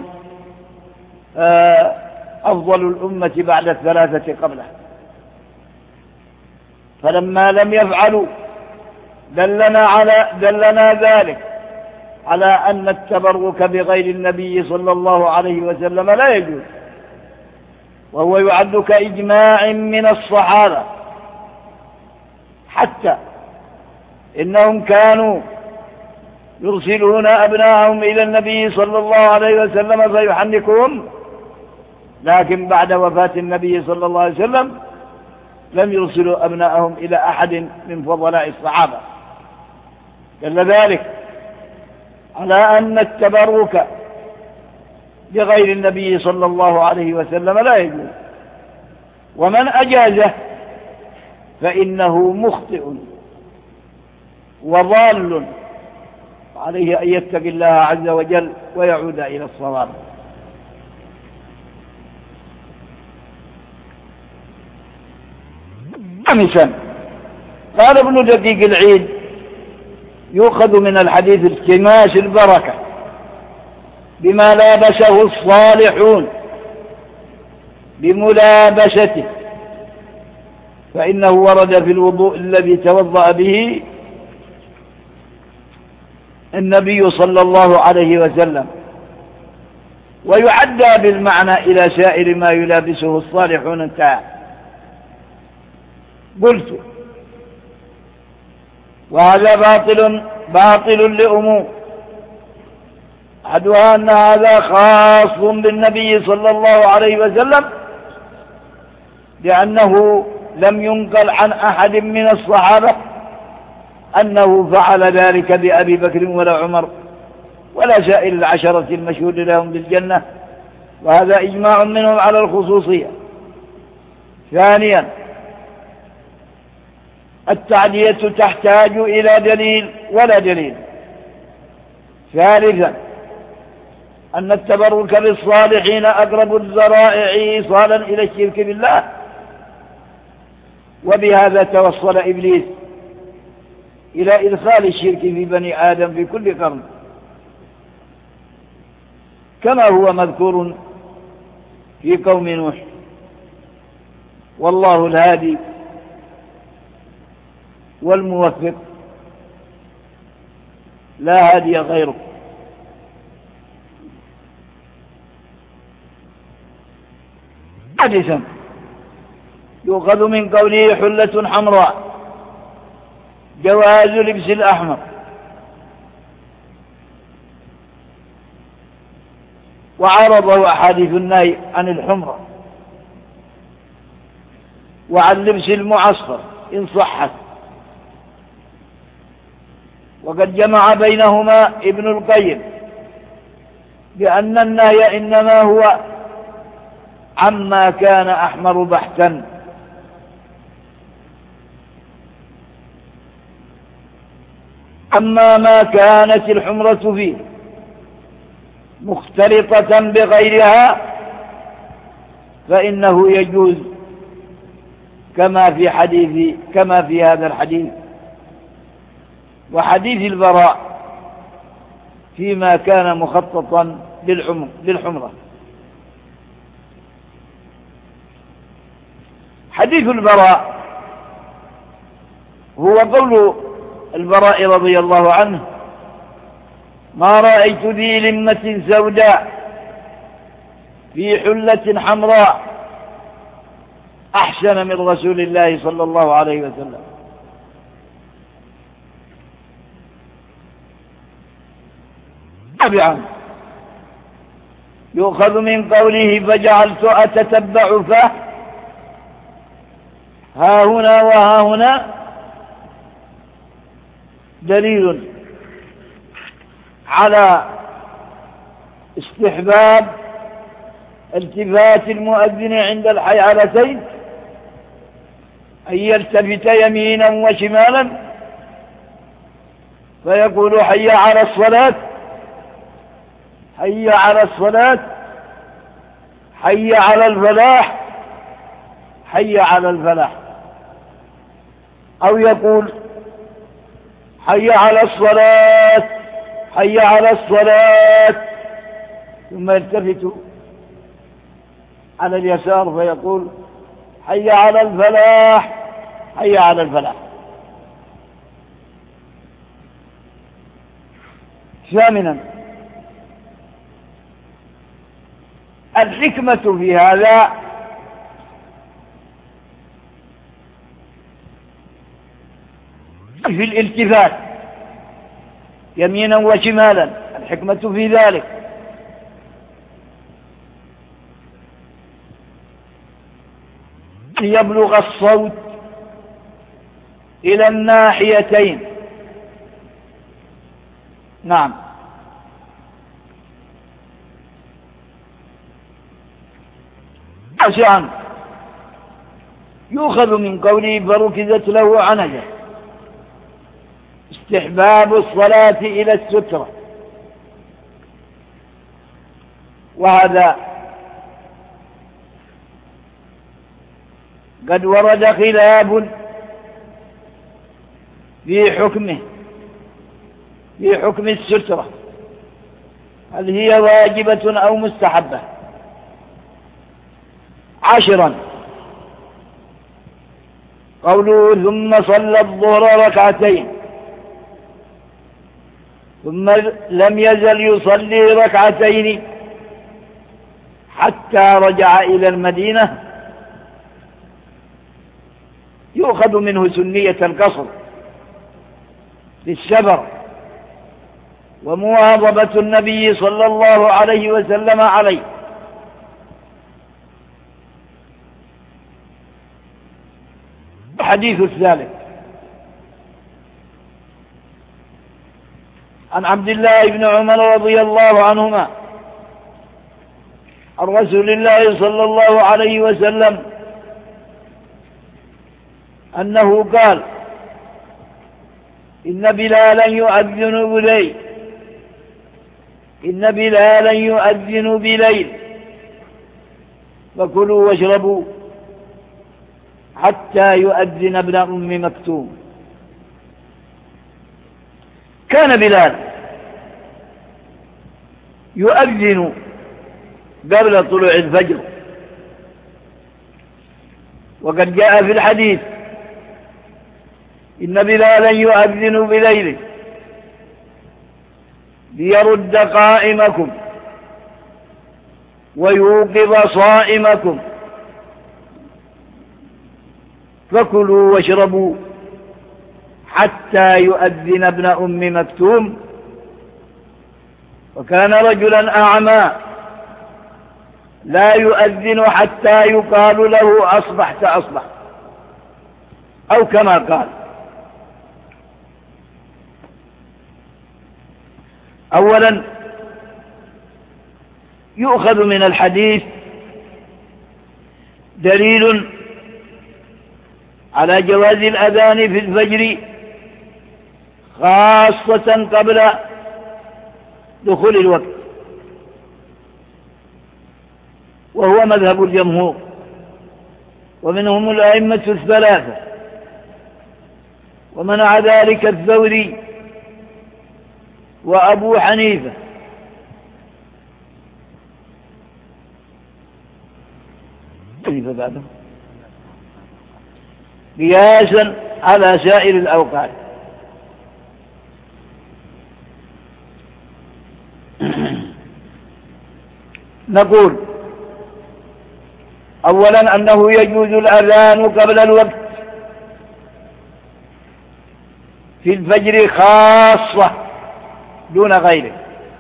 Speaker 3: أفضل الأمة بعد الثلاثة قبله. فلما لم يفعلوا دلنا على دلنا ذلك على أن التبرك بغير النبي صلى الله عليه وسلم لا يجوز، وهو يعد كإجماع من الصحابة، حتى إنهم كانوا يرسلون أبناءهم إلى النبي صلى الله عليه وسلم فيحنكهم لكن بعد وفاة النبي صلى الله عليه وسلم لم يرسلوا أبناءهم إلى أحد من فضلاء الصحابة. دل ذلك على أن التبرك بغير النبي صلى الله عليه وسلم لا يجوز، ومن أجازه فإنه مخطئ وضال، عليه أن يتقي الله عز وجل ويعود إلى الصواب. خامسا قال ابن دقيق العيد: يؤخذ من الحديث التماس البركة بما لابسه الصالحون بملابسته، فإنه ورد في الوضوء الذي توضأ به النبي صلى الله عليه وسلم، ويعدى بالمعنى إلى سائر ما يلابسه الصالحون. انتهى. قلت: وهذا باطل باطل لأمور، أحدها أن هذا خاص بالنبي صلى الله عليه وسلم، لأنه لم ينقل عن أحد من الصحابة أنه فعل ذلك بأبي بكر ولا عمر ولا سائر العشرة المشهود لهم بالجنة، وهذا إجماع منهم على الخصوصية. ثانيا التعدية تحتاج إلى دليل ولا دليل. ثالثا أن التبرك بالصالحين أقرب الذرائع إيصالا إلى الشرك بالله، وبهذا توصل إبليس إلى إدخال الشرك في بني آدم في كل قرن، كما هو مذكور في قوم نوح. والله الهادي والموفق، لا هادي غيره. حديثا يؤخذ من قوله حلة حمراء جواز لبس الأحمر، وعرضه أحاديث النهي عن الحمرة وعن لبس المعصفر إن صحت، وقد جمع بينهما ابن القيم بأن النهي إنما هو عما كان أحمر بحتا، أما ما كانت الحمرة فيه مختلطة بغيرها فإنه يجوز، كما في حديث كما في هذا الحديث وحديث البراء فيما كان مخططا للحمرة. حديث البراء هو قول البراء رضي الله عنه: ما رأيت ذي لمة سوداء في حلة حمراء أحسن من رسول الله صلى الله عليه وسلم. رابعا يؤخذ من قوله: فجعلت أتتبع فاه ها هنا وها هنا دليل على استحباب التفات المؤذن عند الحيعلتين، أن يلتفت يمينا وشمالا فيقول: حي على الصلاة، حي على الصلاة، حي على الفلاح، حي على الفلاح. أو يقول: حي على الصلاة، حي على الصلاة، ثم يلتفت على اليسار فيقول: حي على الفلاح، حي على الفلاح. ثامنا الحكمة في هذا في الالتفات يمينا وشمالا، الحكمة في ذلك يبلغ الصوت إلى الناحيتين. نعم. عشان يؤخذ من قوله فركزت له عنجة استحباب الصلاة إلى السترة، وهذا قد ورد خلاف في حكمه في حكم السترة، هل هي واجبة أو مستحبة. عشرا قوله ثم صلى الظهر ركعتين، ثم لم يزل يصلي ركعتين حتى رجع إلى المدينة، يؤخذ منه سنية القصر للسفر ومواظبة النبي صلى الله عليه وسلم عليه. الحديث الثالث عن عبد الله بن عمر رضي الله عنهما عن رسول الله صلى الله عليه وسلم أنه قال إن بلالا يؤذن بليل إن بلالا يؤذن بليل فكلوا واشربوا حتى يؤذن ابن أم مكتوم. كان بلال يؤذن قبل طلوع الفجر، وقد جاء في الحديث إن بلالا يؤذن بليل ليرد قائمكم ويوقظ صائمكم فكلوا واشربوا حتى يؤذن ابن أم مكتوم. وكان رجلا أعمى لا يؤذن حتى يقال له أصبحت أصبح، أو كما قال. أولا يؤخذ من الحديث دليل على جواز الأذان في الفجر خاصة قبل دخول الوقت، وهو مذهب الجمهور ومنهم الأئمة الثلاثة، ومنع ذلك الثوري وأبو حنيفة. حنيفة بعده قياسا على سائر الأوقات. نقول أولا أنه يجوز الأذان قبل الوقت في الفجر خاصة دون غيره،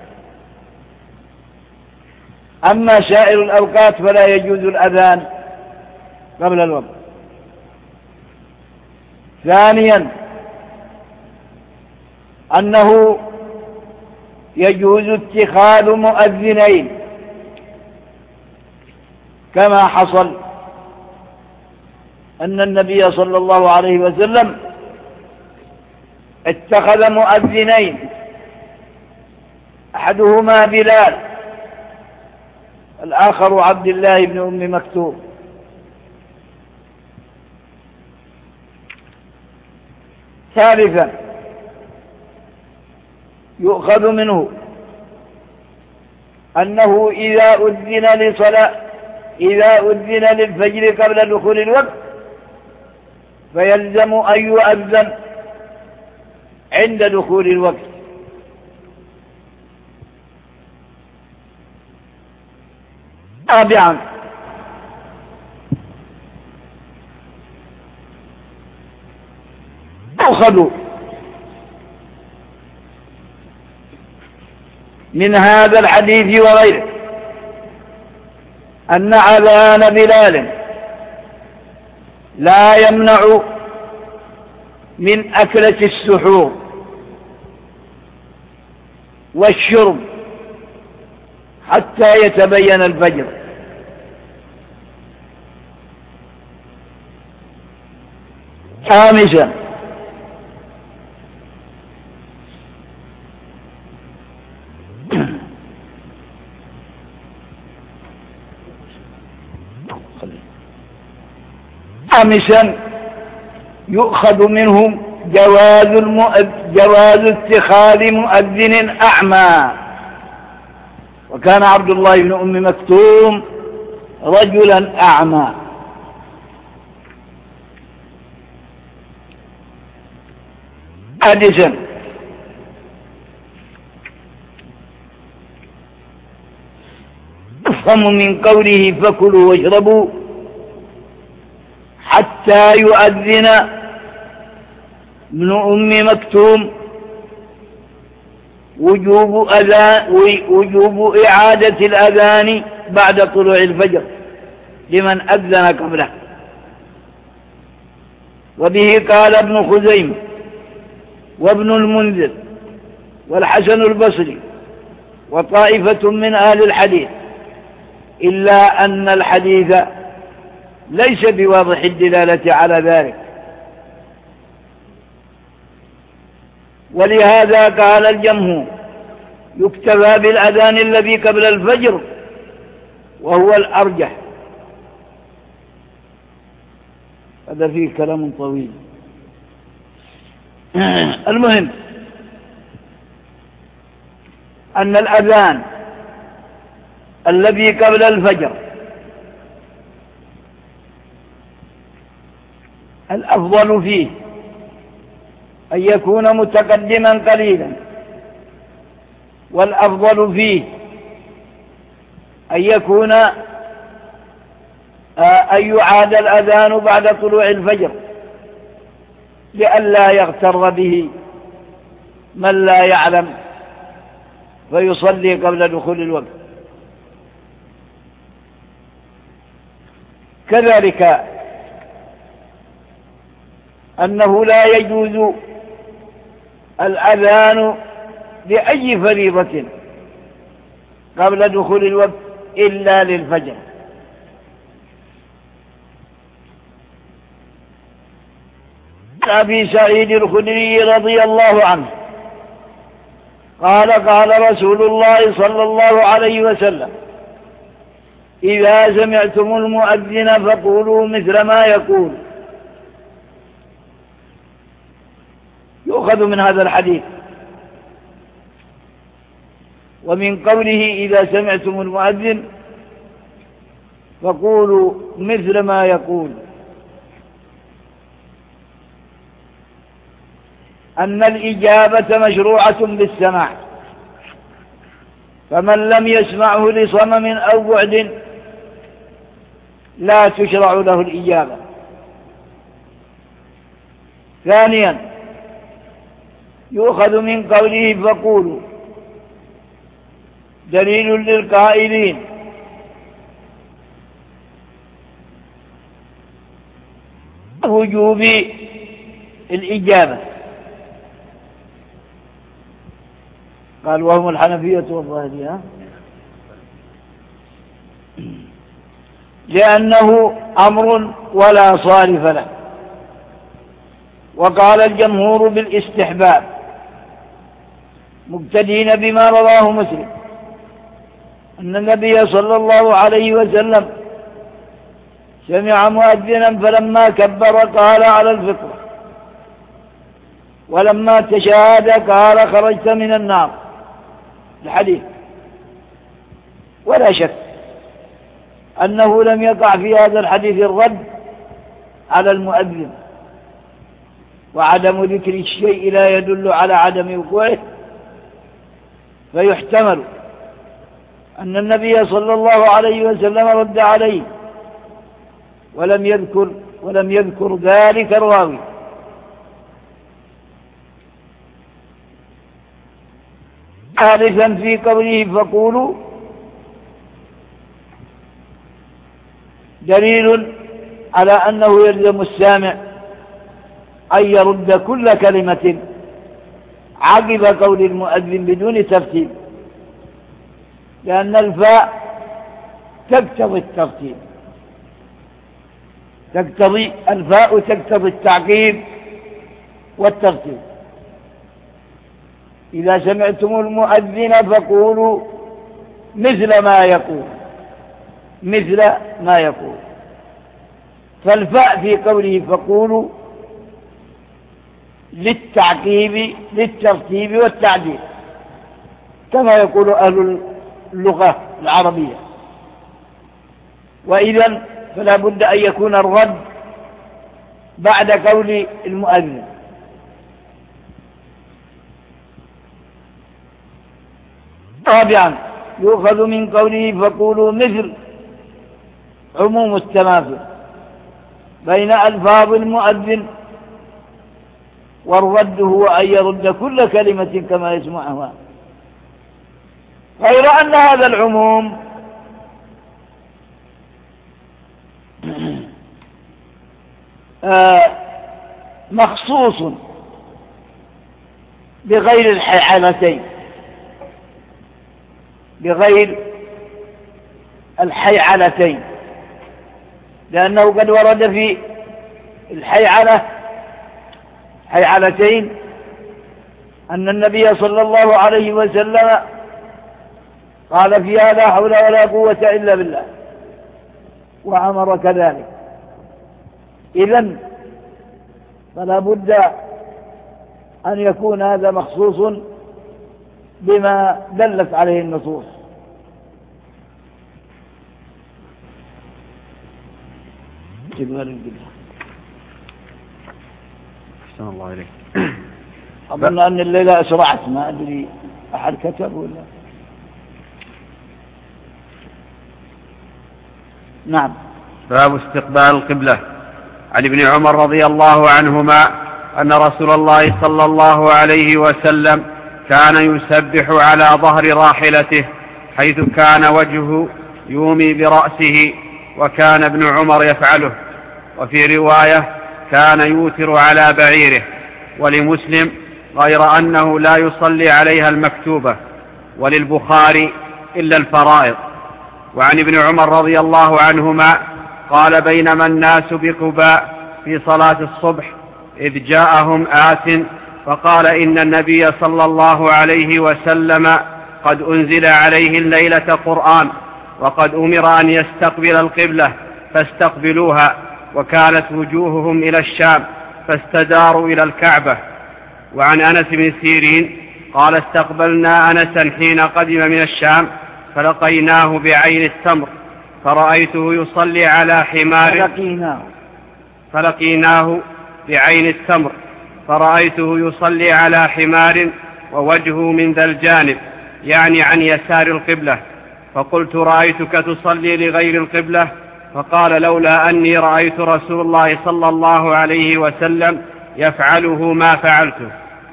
Speaker 3: أما سائر الأوقات فلا يجوز الأذان قبل الوقت. ثانيا أنه يجوز اتخاذ مؤذنين كما حصل أن النبي صلى الله عليه وسلم اتخذ مؤذنين، أحدهما بلال الآخر عبد الله بن أم مكتوم. ثالثا يؤخذ منه أنه إذا أذن لصلاة إذا أذن للفجر قبل دخول الوقت فيلزم أن يؤذن عند دخول الوقت. رابعا يؤخذ من هذا الحديث وغيره أن أذان بلال لا يمنع من أكلة السحور والشرب حتى يتبين الفجر. خامسا خامسا يؤخذ منهم جواز, جواز اتخاذ مؤذن أعمى. وكان عبد الله بن أم مكتوم رجلا أعمى. سادسا يفهم من قوله فكلوا واشربوا حتى يؤذن ابن أم مكتوم وجوب, أذان وجوب إعادة الأذان بعد طلوع الفجر لمن أذن قبله. وبه قال ابن خزيمة وابن المنذر والحسن البصري وطائفة من أهل الحديث، إلا أن الحديث ليس بواضح الدلالة على ذلك، ولهذا قال الجمهور يكتفى بالأذان الذي قبل الفجر، وهو الأرجح. هذا فيه كلام طويل. المهم أن الأذان الذي قبل الفجر الأفضل فيه أن يكون متقدما قليلا، والأفضل فيه أن يكون أن يعاد الأذان بعد طلوع الفجر لئلا يغتر به من لا يعلم فيصلي قبل دخول الوقت. كذلك أنه لا يجوز الأذان بأي فريضة قبل دخول الوقت إلا للفجر. أبي سعيد الخدري رضي الله عنه قال قال رسول الله صلى الله عليه وسلم: إذا سمعتم المؤذن فقولوا مثل ما يقول. يؤخذ من هذا الحديث ومن قوله إذا سمعتم المؤذن فقولوا مثل ما يقول أن الإجابة مشروعة بالسماع، فمن لم يسمعه لصمم أو بعد لا تشرع له الإجابة. ثانيا يؤخذ من قوله فقولوا دليل للقائلين وجوب الإجابة، قال وهم الحنفية والظاهرية، لأنه أمر ولا صارف له. وقال الجمهور بالاستحباب مقتدين بما رواه مسلم أن النبي صلى الله عليه وسلم سمع مؤذنا فلما كبر قال على الفطرة، ولما تشهد قال خرجت من النار. الحديث. ولا شك أنه لم يقع في هذا الحديث الرد على المؤذن، وعدم ذكر الشيء لا يدل على عدم وقوعه، فيحتمل أن النبي صلى الله عليه وسلم رد عليه ولم يذكر ولم يذكر ذلك الراوي. ثالثا في قوله فقولوا دليل على أنه يلزم السامع أن يرد كل كلمة عقب قول المؤذن بدون ترتيب، لأن الفاء تقتضي الترتيب، تقتضي الفاء تقتضي التعقيب والترتيب. إذا سمعتم المؤذن فقولوا مثل ما يقول، مثل ما يقول. فالفاء في قوله فقولوا للتعقيب للترتيب والتعديل، كما يقول أهل اللغة العربية. وإذن فلا بد أن يكون الرد بعد قول المؤذن. رابعا يؤخذ من قوله فقولوا مثل عموم التماثل بين ألفاظ المؤذن، والرد هو أن يرد كل كلمة كما يسمعها، غير أن هذا العموم آه مخصوص بغير الحيعلتين، بغير الحيعلتين، لأنه قد ورد في الحيعلة حيعلتين أن النبي صلى الله عليه وسلم قال فيها لا حول ولا قوة إلا بالله، وأمر كذلك. إذن فلا بد أن يكون هذا مخصوص بما دلت عليه النصوص.
Speaker 2: أحسن الله إليك.
Speaker 3: أظن أن الليلة أسرعت، ما أدري أحد كتب ولا. نعم.
Speaker 2: باب استقبال القبلة. عن ابن عمر رضي الله عنهما أن رسول الله صلى الله عليه وسلم كان يسبح على ظهر راحلته حيث كان وجهه يومي برأسه، وكان ابن عمر يفعله. وفي رواية كان يوتر على بعيره. ولمسلم غير أنه لا يصلي عليها المكتوبة، وللبخاري إلا الفرائض. وعن ابن عمر رضي الله عنهما قال بينما الناس بقباء في صلاة الصبح إذ جاءهم آت فقال إن النبي صلى الله عليه وسلم قد أنزل عليه الليلة قرآن، وقد أمر أن يستقبل القبلة فاستقبلوها، وكانت وجوههم إلى الشام فاستداروا إلى الكعبة. وعن أنس بن سيرين قال استقبلنا أنسا حين قدم من الشام فلقيناه بعين التمر فرأيته يصلي على حمار
Speaker 3: فلقيناه,
Speaker 2: فلقيناه بعين التمر فرأيته يصلي على حمار ووجهه من ذا الجانب، يعني عن يسار القبلة. فقلت رأيتك تصلي لغير القبلة؟ فقال لولا أني رأيت رسول الله صلى الله عليه وسلم يفعله ما فعلته.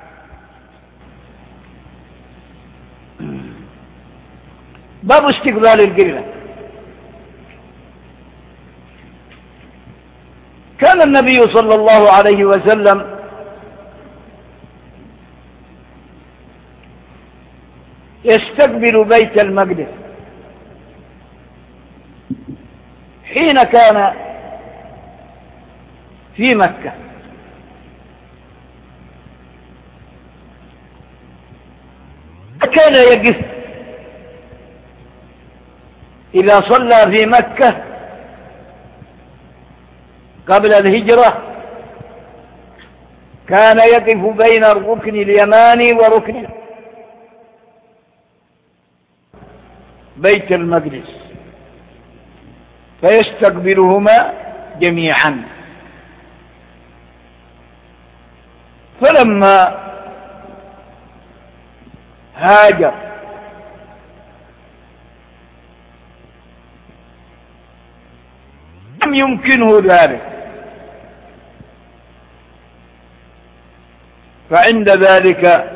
Speaker 3: باب استقبال القبلة. كان النبي صلى الله عليه وسلم يستقبل بيت المقدس حين كان في مكة، كان يقف إذا صلى في مكة قبل الهجرة، كان يقف بين الركن اليماني وركن بيت المقدس فيستقبلهما جميعا. فلما هاجر لم يمكنه ذلك، فعند ذلك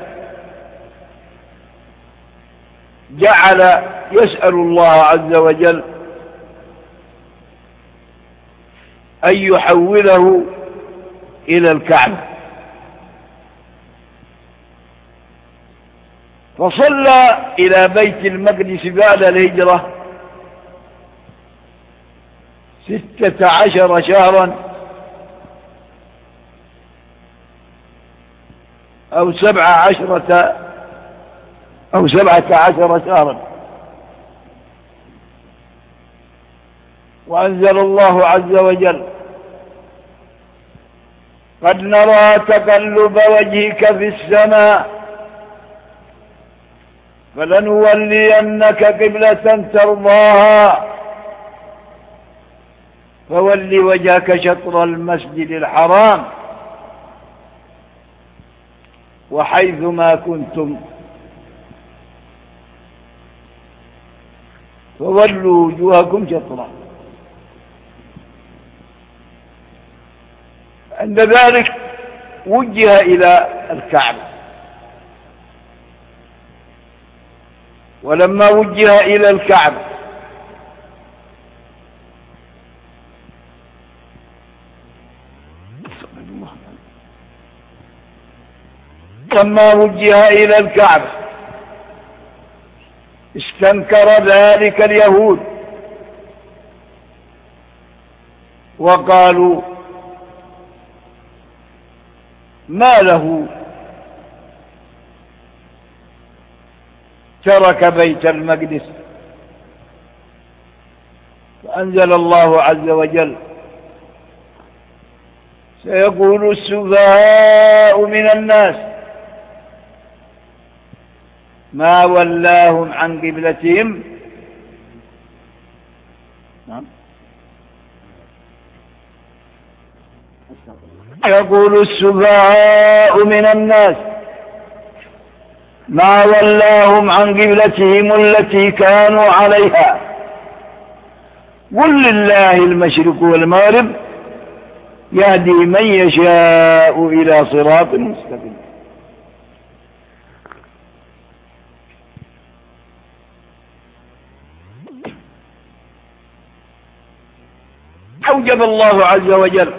Speaker 3: جعل يسأل الله عز وجل أن يحوله إلى الكعبة، فصلى إلى بيت المقدس بعد الهجرة ستة عشر شهرا أو سبع عشرة أو سبعة عشر شهرا. وأنزل الله عز وجل: قد نرى تقلب وجهك في السماء فلنولينك قبلة ترضاها فول وجهك شطر المسجد الحرام وحيث ما كنتم فولوا وجوهكم شطرا. عند ذلك وجه إلى الكعبة، ولما وجه إلى الكعبة لما وجه إلى الكعبة استنكر ذلك اليهود وقالوا: ما له ترك بيت المقدس؟ فأنزل الله عز وجل: سيقول السفهاء من الناس ما ولاهم عن قبلتهم يقول السفهاء من الناس ما ولاهم عن قبلتهم التي كانوا عليها قل لله المشرق والمغرب يهدي من يشاء إلى صراط مستقيم. أوجب الله عز وجل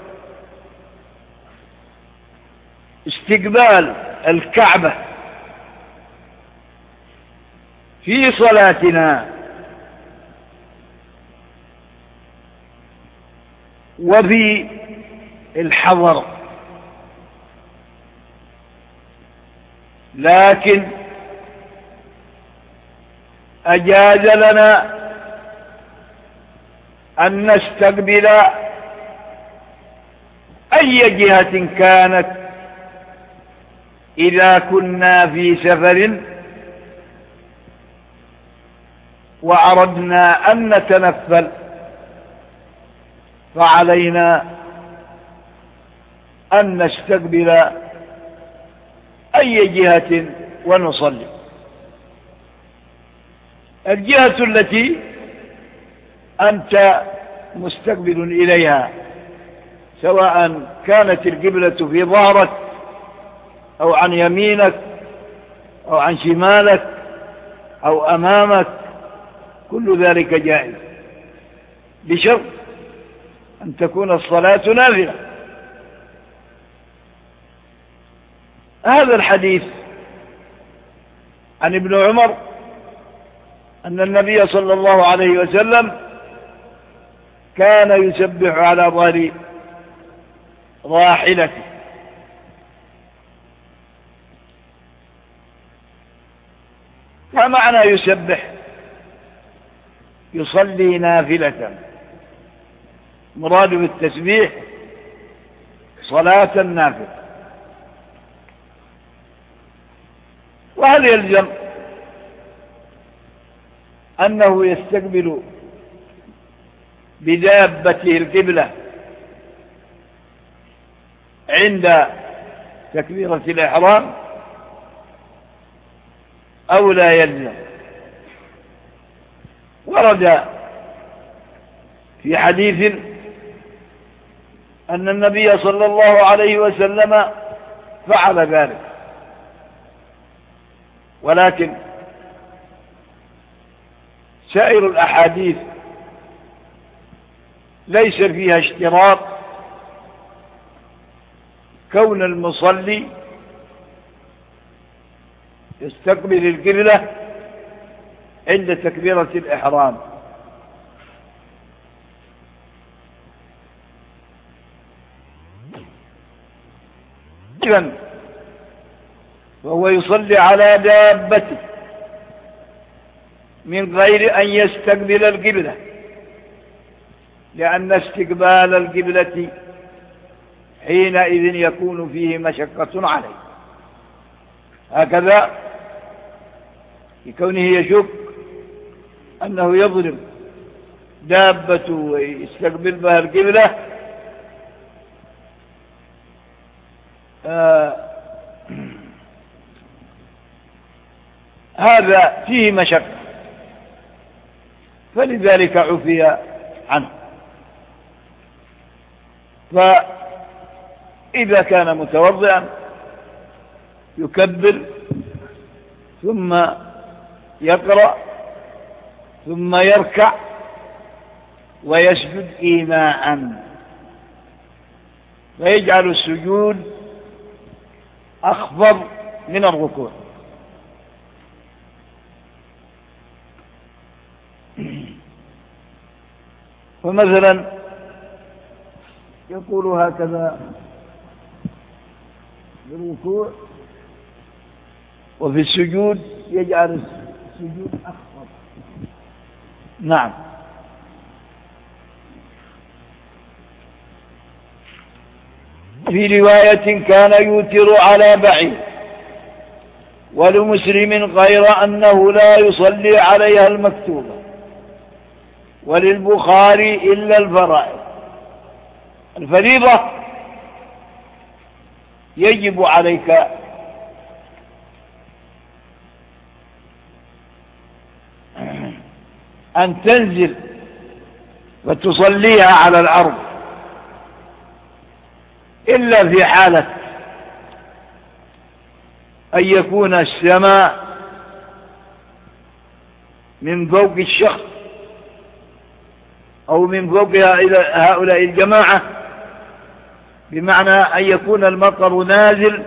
Speaker 3: استقبال الكعبة في صلاتنا وفي الحضر، لكن أجاز لنا أن نستقبل أي جهة كانت إذا كنا في سفر وأردنا أن نتنفل فعلينا أن نستقبل أي جهة ونصلي. الجهة التي أنت مستقبل إليها سواء كانت القبلة في ظهرك أو عن يمينك أو عن شمالك أو أمامك، كل ذلك جائز بشرط أن تكون الصلاة نافلة. هذا الحديث عن ابن عمر أن النبي صلى الله عليه وسلم كان يسبح على ظهر راحلته، فمعنى يسبح يصلي نافلة، مراد بالتسبيح صلاة نافلة. وهل يلزم أنه يستقبل بدابته القبلة عند تكبيرة الإحرام أو لا يلزم؟ ورد في حديث أن النبي صلى الله عليه وسلم فعل ذلك، ولكن سائر الأحاديث ليس فيها اشتراط كون المصلي يستقبل القبلة عند تكبيرة الإحرام، إذن وهو يصلي على دابته من غير أن يستقبل القبلة، لأن استقبال القبلة حينئذ يكون فيه مشقة عليه، هكذا لكونه يشك أنه يضرب دابته ويستقبل بها القبلة، آه هذا فيه مشقة، فلذلك عفي عنه. فإذا كان متوضئا يكبر ثم يقرأ ثم يركع ويسجد إيماء، ويجعل السجود أخفض من الركوع. فمثلا يقول هكذا بالركوع، وفي السجود يجعل السجود أخفض. نعم. في رواية كان يوتر على بعير، ولمسلم غير أنه لا يصلي عليها المكتوبة، وللبخاري إلا الفرائض. الفريضة يجب عليك أن تنزل وتصليها على الأرض، إلا في حالة أن يكون السماء من فوق الشخص أو من فوق هؤلاء الجماعة، بمعنى أن يكون المطر نازل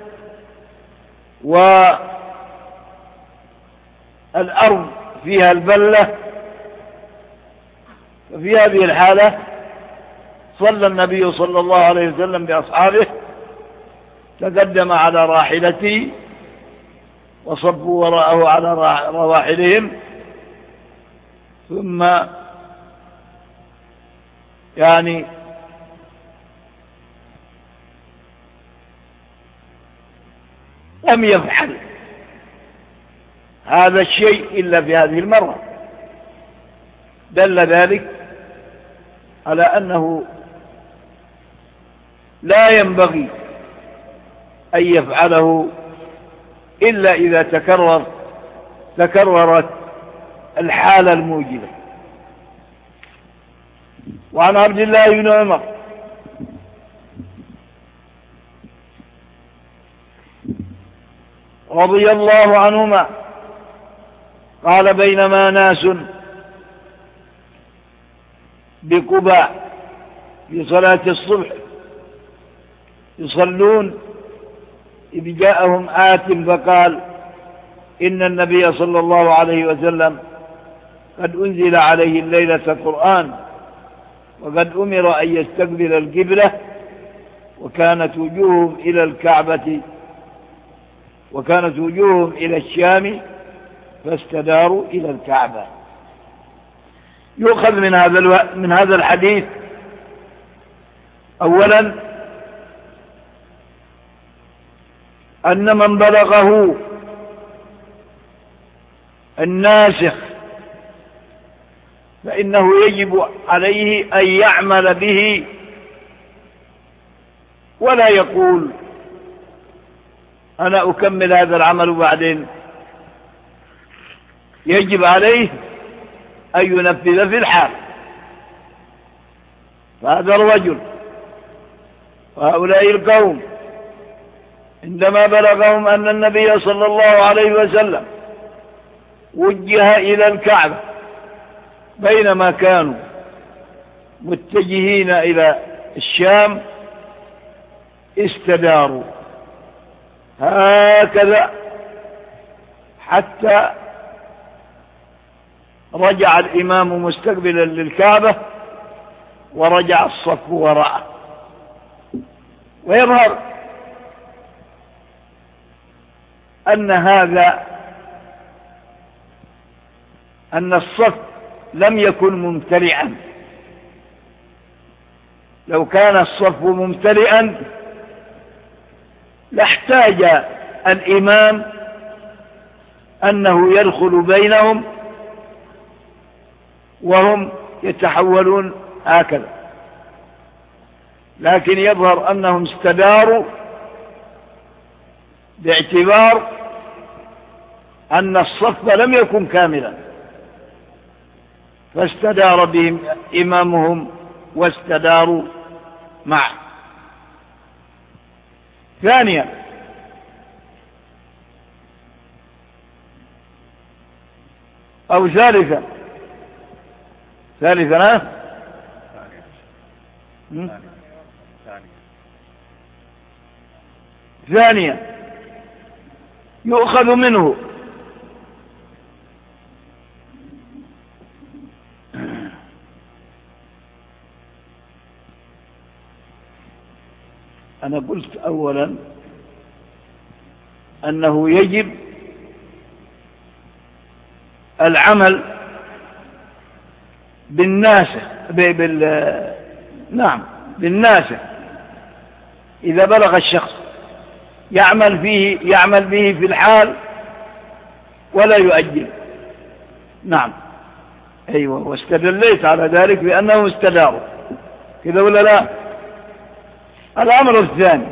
Speaker 3: والأرض فيها البلة. ففي هذه الحالة صلى النبي صلى الله عليه وسلم بأصحابه، تقدم على راحلته وصبوا وراءه على رواحلهم، ثم يعني لم يفعل هذا الشيء إلا في هذه المرة. دل ذلك على أنه لا ينبغي أن يفعله إلا إذا تكرر تكررت الحالة الموجبة. وعن عبد الله بن عمر رضي الله عنهما قال: بينما ناس بقباء في صلاة الصبح يصلون، إذ جاءهم آت فقال: إن النبي صلى الله عليه وسلم قد أنزل عليه الليلة قرآن، وقد أمر أن يستقبل القبلة، وكانت وجوههم إلى الكعبة وكانت وجوههم إلى الشام فاستداروا إلى الكعبة. يؤخذ من هذا الو... من هذا الحديث أولا أن من بلغه الناسخ فإنه يجب عليه أن يعمل به، ولا يقول أنا أكمل هذا العمل وبعدين. يجب عليه أن ينفذ في الحال. فهذا الرجل وهؤلاء القوم عندما بلغهم أن النبي صلى الله عليه وسلم وجه إلى الكعبة بينما كانوا متجهين إلى الشام استداروا هكذا حتى رجع الإمام مستقبلا للكعبة ورجع الصف وراءه. ويظهر أن هذا أن الصف لم يكن ممتلئا. لو كان الصف ممتلئا لاحتاج الإمام أنه يدخل بينهم وهم يتحولون هكذا، لكن يظهر أنهم استداروا باعتبار أن الصف لم يكن كاملا، فاستدار بهم إمامهم واستداروا معه. ثانيا أو ثالثا ثالثا ثانيا يؤخذ منه أنا قلت أولا أنه يجب العمل بالناسخ بال نعم بالناسخ إذا بلغ الشخص يعمل فيه يعمل به في الحال ولا يؤجل. نعم أيوة، واستدليت على ذلك بأنه استداروا كذا ولا لا. الأمر الثاني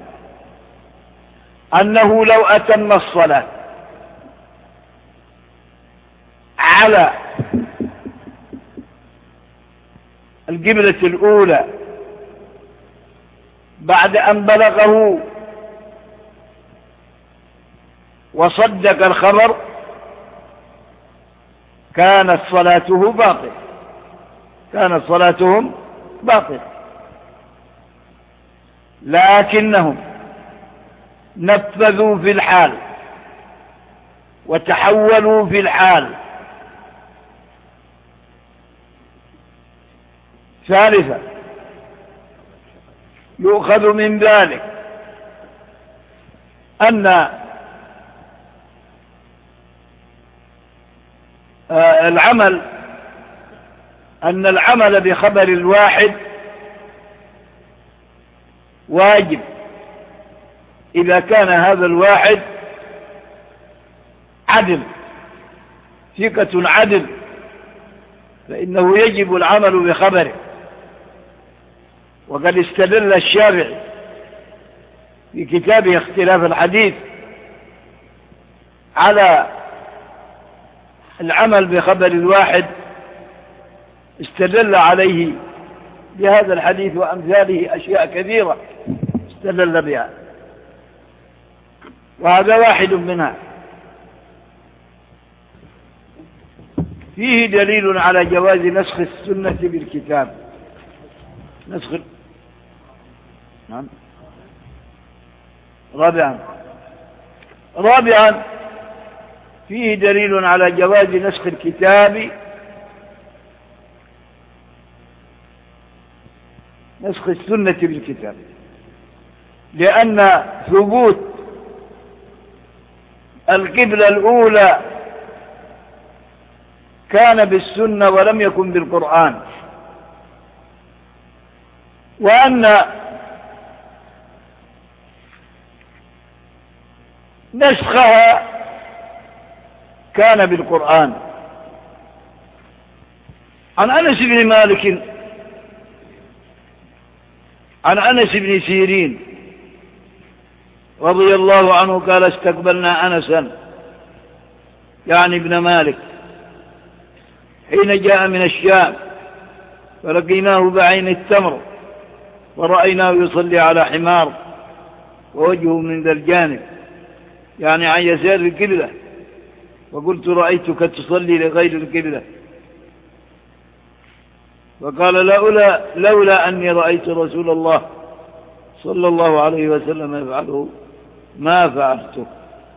Speaker 3: أنه لو أتم الصلاة على القبلة الأولى بعد أن بلغه وصدق الخبر كانت صلاته باطلة كانت صلاتهم باطلة لكنهم نفذوا في الحال وتحولوا في الحال. ثالثا يؤخذ من ذلك أن العمل أن العمل بخبر الواحد واجب إذا كان هذا الواحد عدل ثقة عدل، فإنه يجب العمل بخبره. وقد استدل الشافعي في كتابه اختلاف الحديث على العمل بخبر الواحد، استدل عليه بهذا الحديث وأمثاله أشياء كثيرة استدل بها، وهذا واحد منها. فيه دليل على جواز نسخ السنة بالكتاب. نسخ نعم. رابعا رابعا فيه دليل على جواز نسخ الكتاب نسخ السنة بالكتاب، لأن ثبوت القبلة الأولى كان بالسنة ولم يكن بالقرآن، وأن نسخها كان بالقرآن. عن أنس بن مالك عن أنس بن سيرين رضي الله عنه قال استقبلنا أنسا يعني ابن مالك حين جاء من الشام فلقيناه بعين التمر ورأيناه يصلي على حمار ووجهه من ذا الجانب يعني عن يسار القبلة، وقلت رأيتك تصلي لغير القبلة، وقال لولا, لولا أني رأيت رسول الله صلى الله عليه وسلم يفعله ما فعلته.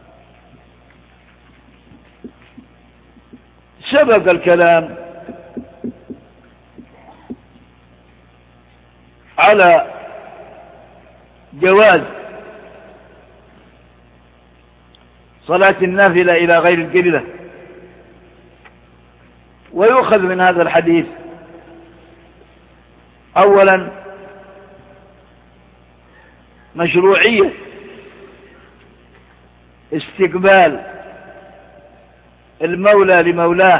Speaker 3: سبق الكلام على جواز صلاة النافلة إلى غير القبلة، ويؤخذ من هذا الحديث أولا مشروعية استقبال المولى لمولاه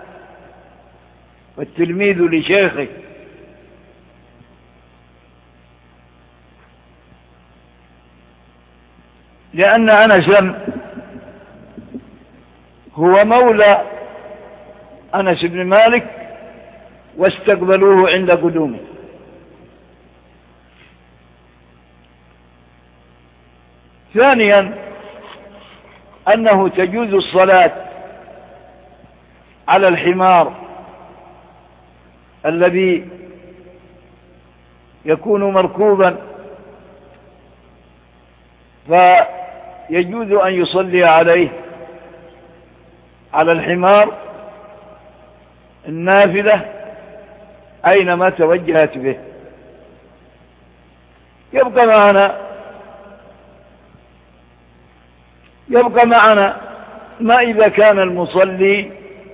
Speaker 3: والتلميذ لشيخه، لأن أنسا هو مولى أنس بن مالك واستقبلوه عند قدومه. ثانيا أنه تجوز الصلاة على الحمار الذي يكون مركوبا، فيجوز أن يصلي عليه على الحمار النافلة أينما توجهت به. يبقى معنا يبقى معنا ما إذا كان المصلي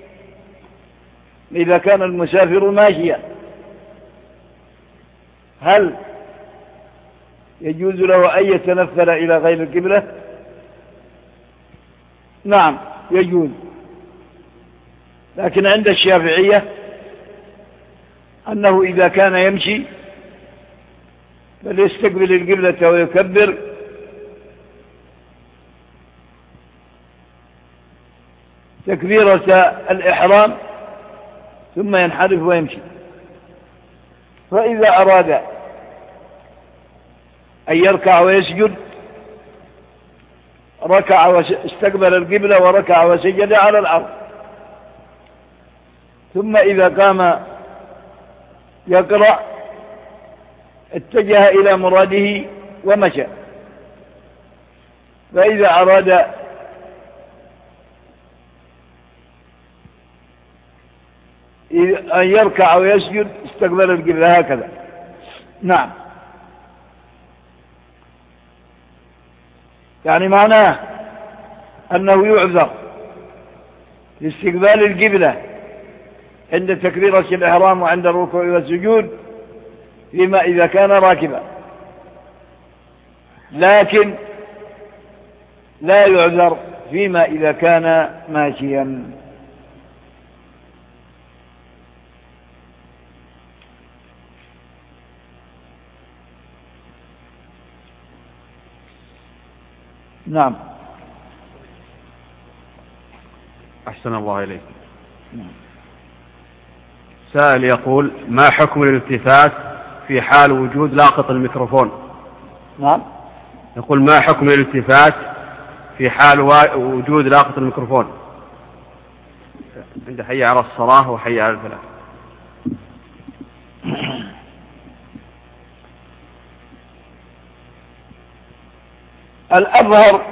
Speaker 3: إذا كان المسافر ماشيا، هل يجوز له أن يتنفل إلى غير القبلة؟ نعم يجوز، لكن عند الشافعية أنه إذا كان يمشي فليستقبل القبلة ويكبر تكبيرة الإحرام ثم ينحرف ويمشي. فإذا أراد أن يركع ويسجد ركع واستقبل القبلة وركع وسجد على الأرض، ثم إذا قام يقرأ اتجه إلى مراده ومشى. فإذا أراد أن يركع ويسجد استقبل القبلة هكذا. نعم، يعني معناه أنه يعذر لاستقبال القبلة عند تكبيرة الإحرام وعند الركوع والسجود فيما إذا كان راكبا، لكن لا يعذر فيما إذا كان ماشيا. نعم.
Speaker 2: أحسن الله إليك. سائل يقول: ما حكم الالتفات في حال وجود لاقط الميكروفون؟
Speaker 3: نعم.
Speaker 2: يقول: ما حكم الالتفات في حال وجود لاقط الميكروفون عند حي على الصلاة وحي على الفلاح؟
Speaker 3: الأظهر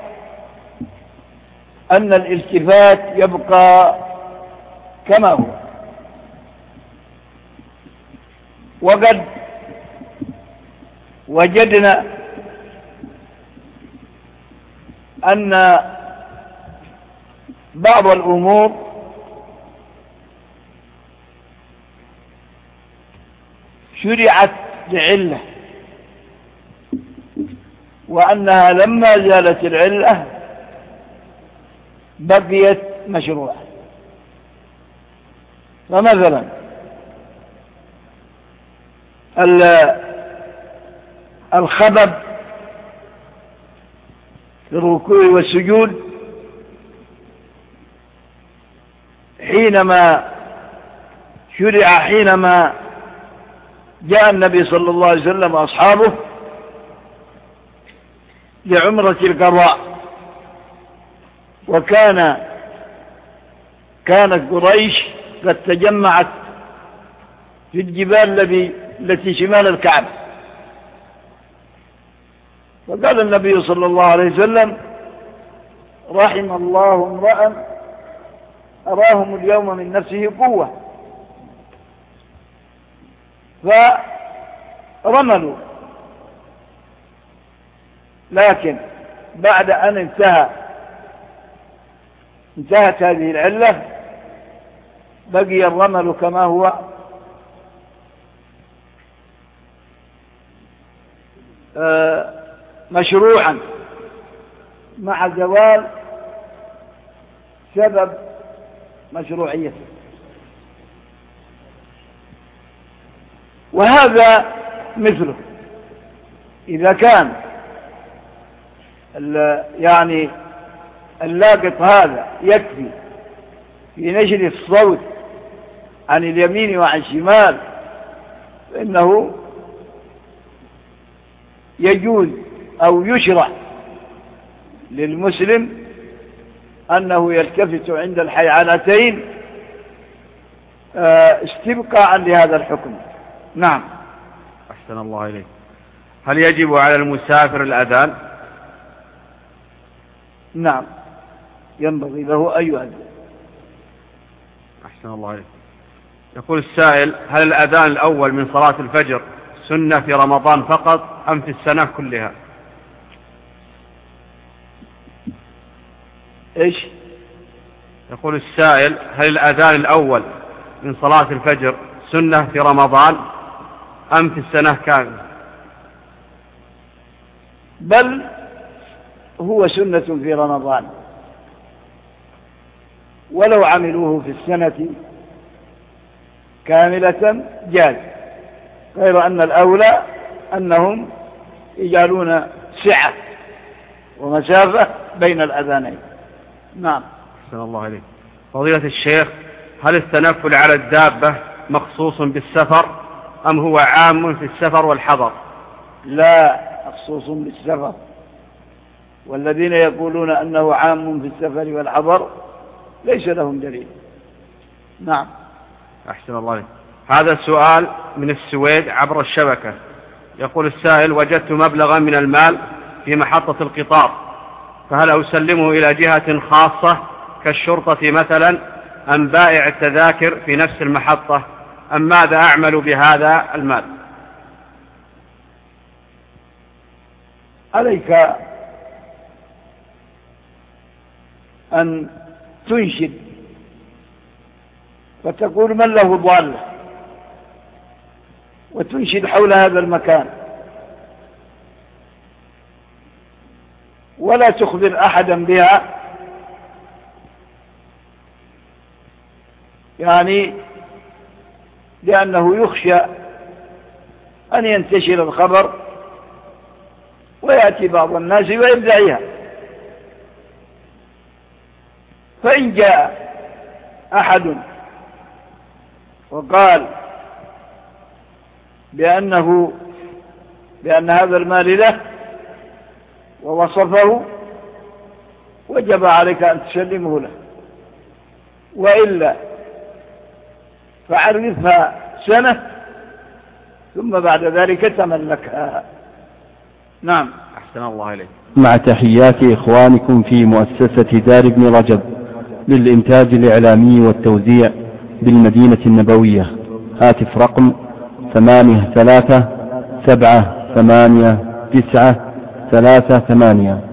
Speaker 3: أن الالتفات يبقى كما هو، وقد وجدنا أن بعض الأمور شرعت لعلة، وأنها لما زالت العلة بقيت مشروعة. فمثلا الخبب في الركوع والسجود حينما شرع حينما جاء النبي صلى الله عليه وسلم وأصحابه لعمرة القضاء، وكان كانت قريش قد تجمعت في الجبال التي التي شمال الكعبة. فقال النبي صلى الله عليه وسلم: رحم الله امرأ أراهم اليوم من نفسه قوة. فرملوا، لكن بعد أن انتهى انتهت هذه العلة بقي الرمل كما هو مشروعا مع زوال سبب مشروعيته. وهذا مثله إذا كان يعني اللاقط هذا يكفي في نشر الصوت عن اليمين وعن الشمال، فإنه يجوز أو يشرع للمسلم أنه يلتفت عند الحيعانتين استبقاء لهذا الحكم. نعم.
Speaker 2: أحسن الله إليك. هل يجب على المسافر الأذان؟
Speaker 3: نعم، ينبغي له أن يؤذن.
Speaker 2: أحسن الله إليك. يقول السائل: هل الأذان الأول من صلاة الفجر سنة في رمضان فقط أم في السنة كلها؟
Speaker 3: إيش؟
Speaker 2: يقول السائل: هل الأذان الأول من صلاة الفجر سنة في رمضان أم في السنة كاملة؟
Speaker 3: بل هو سنة في رمضان، ولو عملوه في السنة كاملة جاز، غير أن الأولى أنهم يجعلون سعة ومسافة بين الأذانين. نعم.
Speaker 2: أحسن الله عليك. فضيلة الشيخ، هل التنفل على الدابة مخصوص بالسفر أم هو عام في السفر والحضر؟
Speaker 3: لا، مخصوص بالسفر، والذين يقولون أنه عام في السفر والحضر ليس لهم دليل. نعم.
Speaker 2: أحسن الله عليك. هذا سؤال من السويد عبر الشبكة. يقول السائل: وجدت مبلغا من المال في محطة القطار، فهل أسلمه إلى جهة خاصة كالشرطة مثلا أم بائع التذاكر في نفس المحطة، أم ماذا أعمل بهذا المال؟
Speaker 3: عليك أن تنشد وتقول من له ضالة، وتنشد حول هذا المكان، ولا تخبر أحدا بها، يعني لأنه يخشى أن ينتشر الخبر ويأتي بعض الناس ويدعيها. فإن جاء أحد وقال بأنه بأن هذا المال له ووصفه، وجب عليك أن تسلمه له، وإلا فعرفها سنة ثم بعد ذلك تملكها. نعم.
Speaker 2: أحسن الله إليك.
Speaker 1: مع تحيات إخوانكم في مؤسسة دار ابن رجب للإنتاج الإعلامي والتوزيع بالمدينة النبوية. هاتف رقم ثمانية ثلاثة سبعة ثمانية تسعة ثلاثة ثمانية.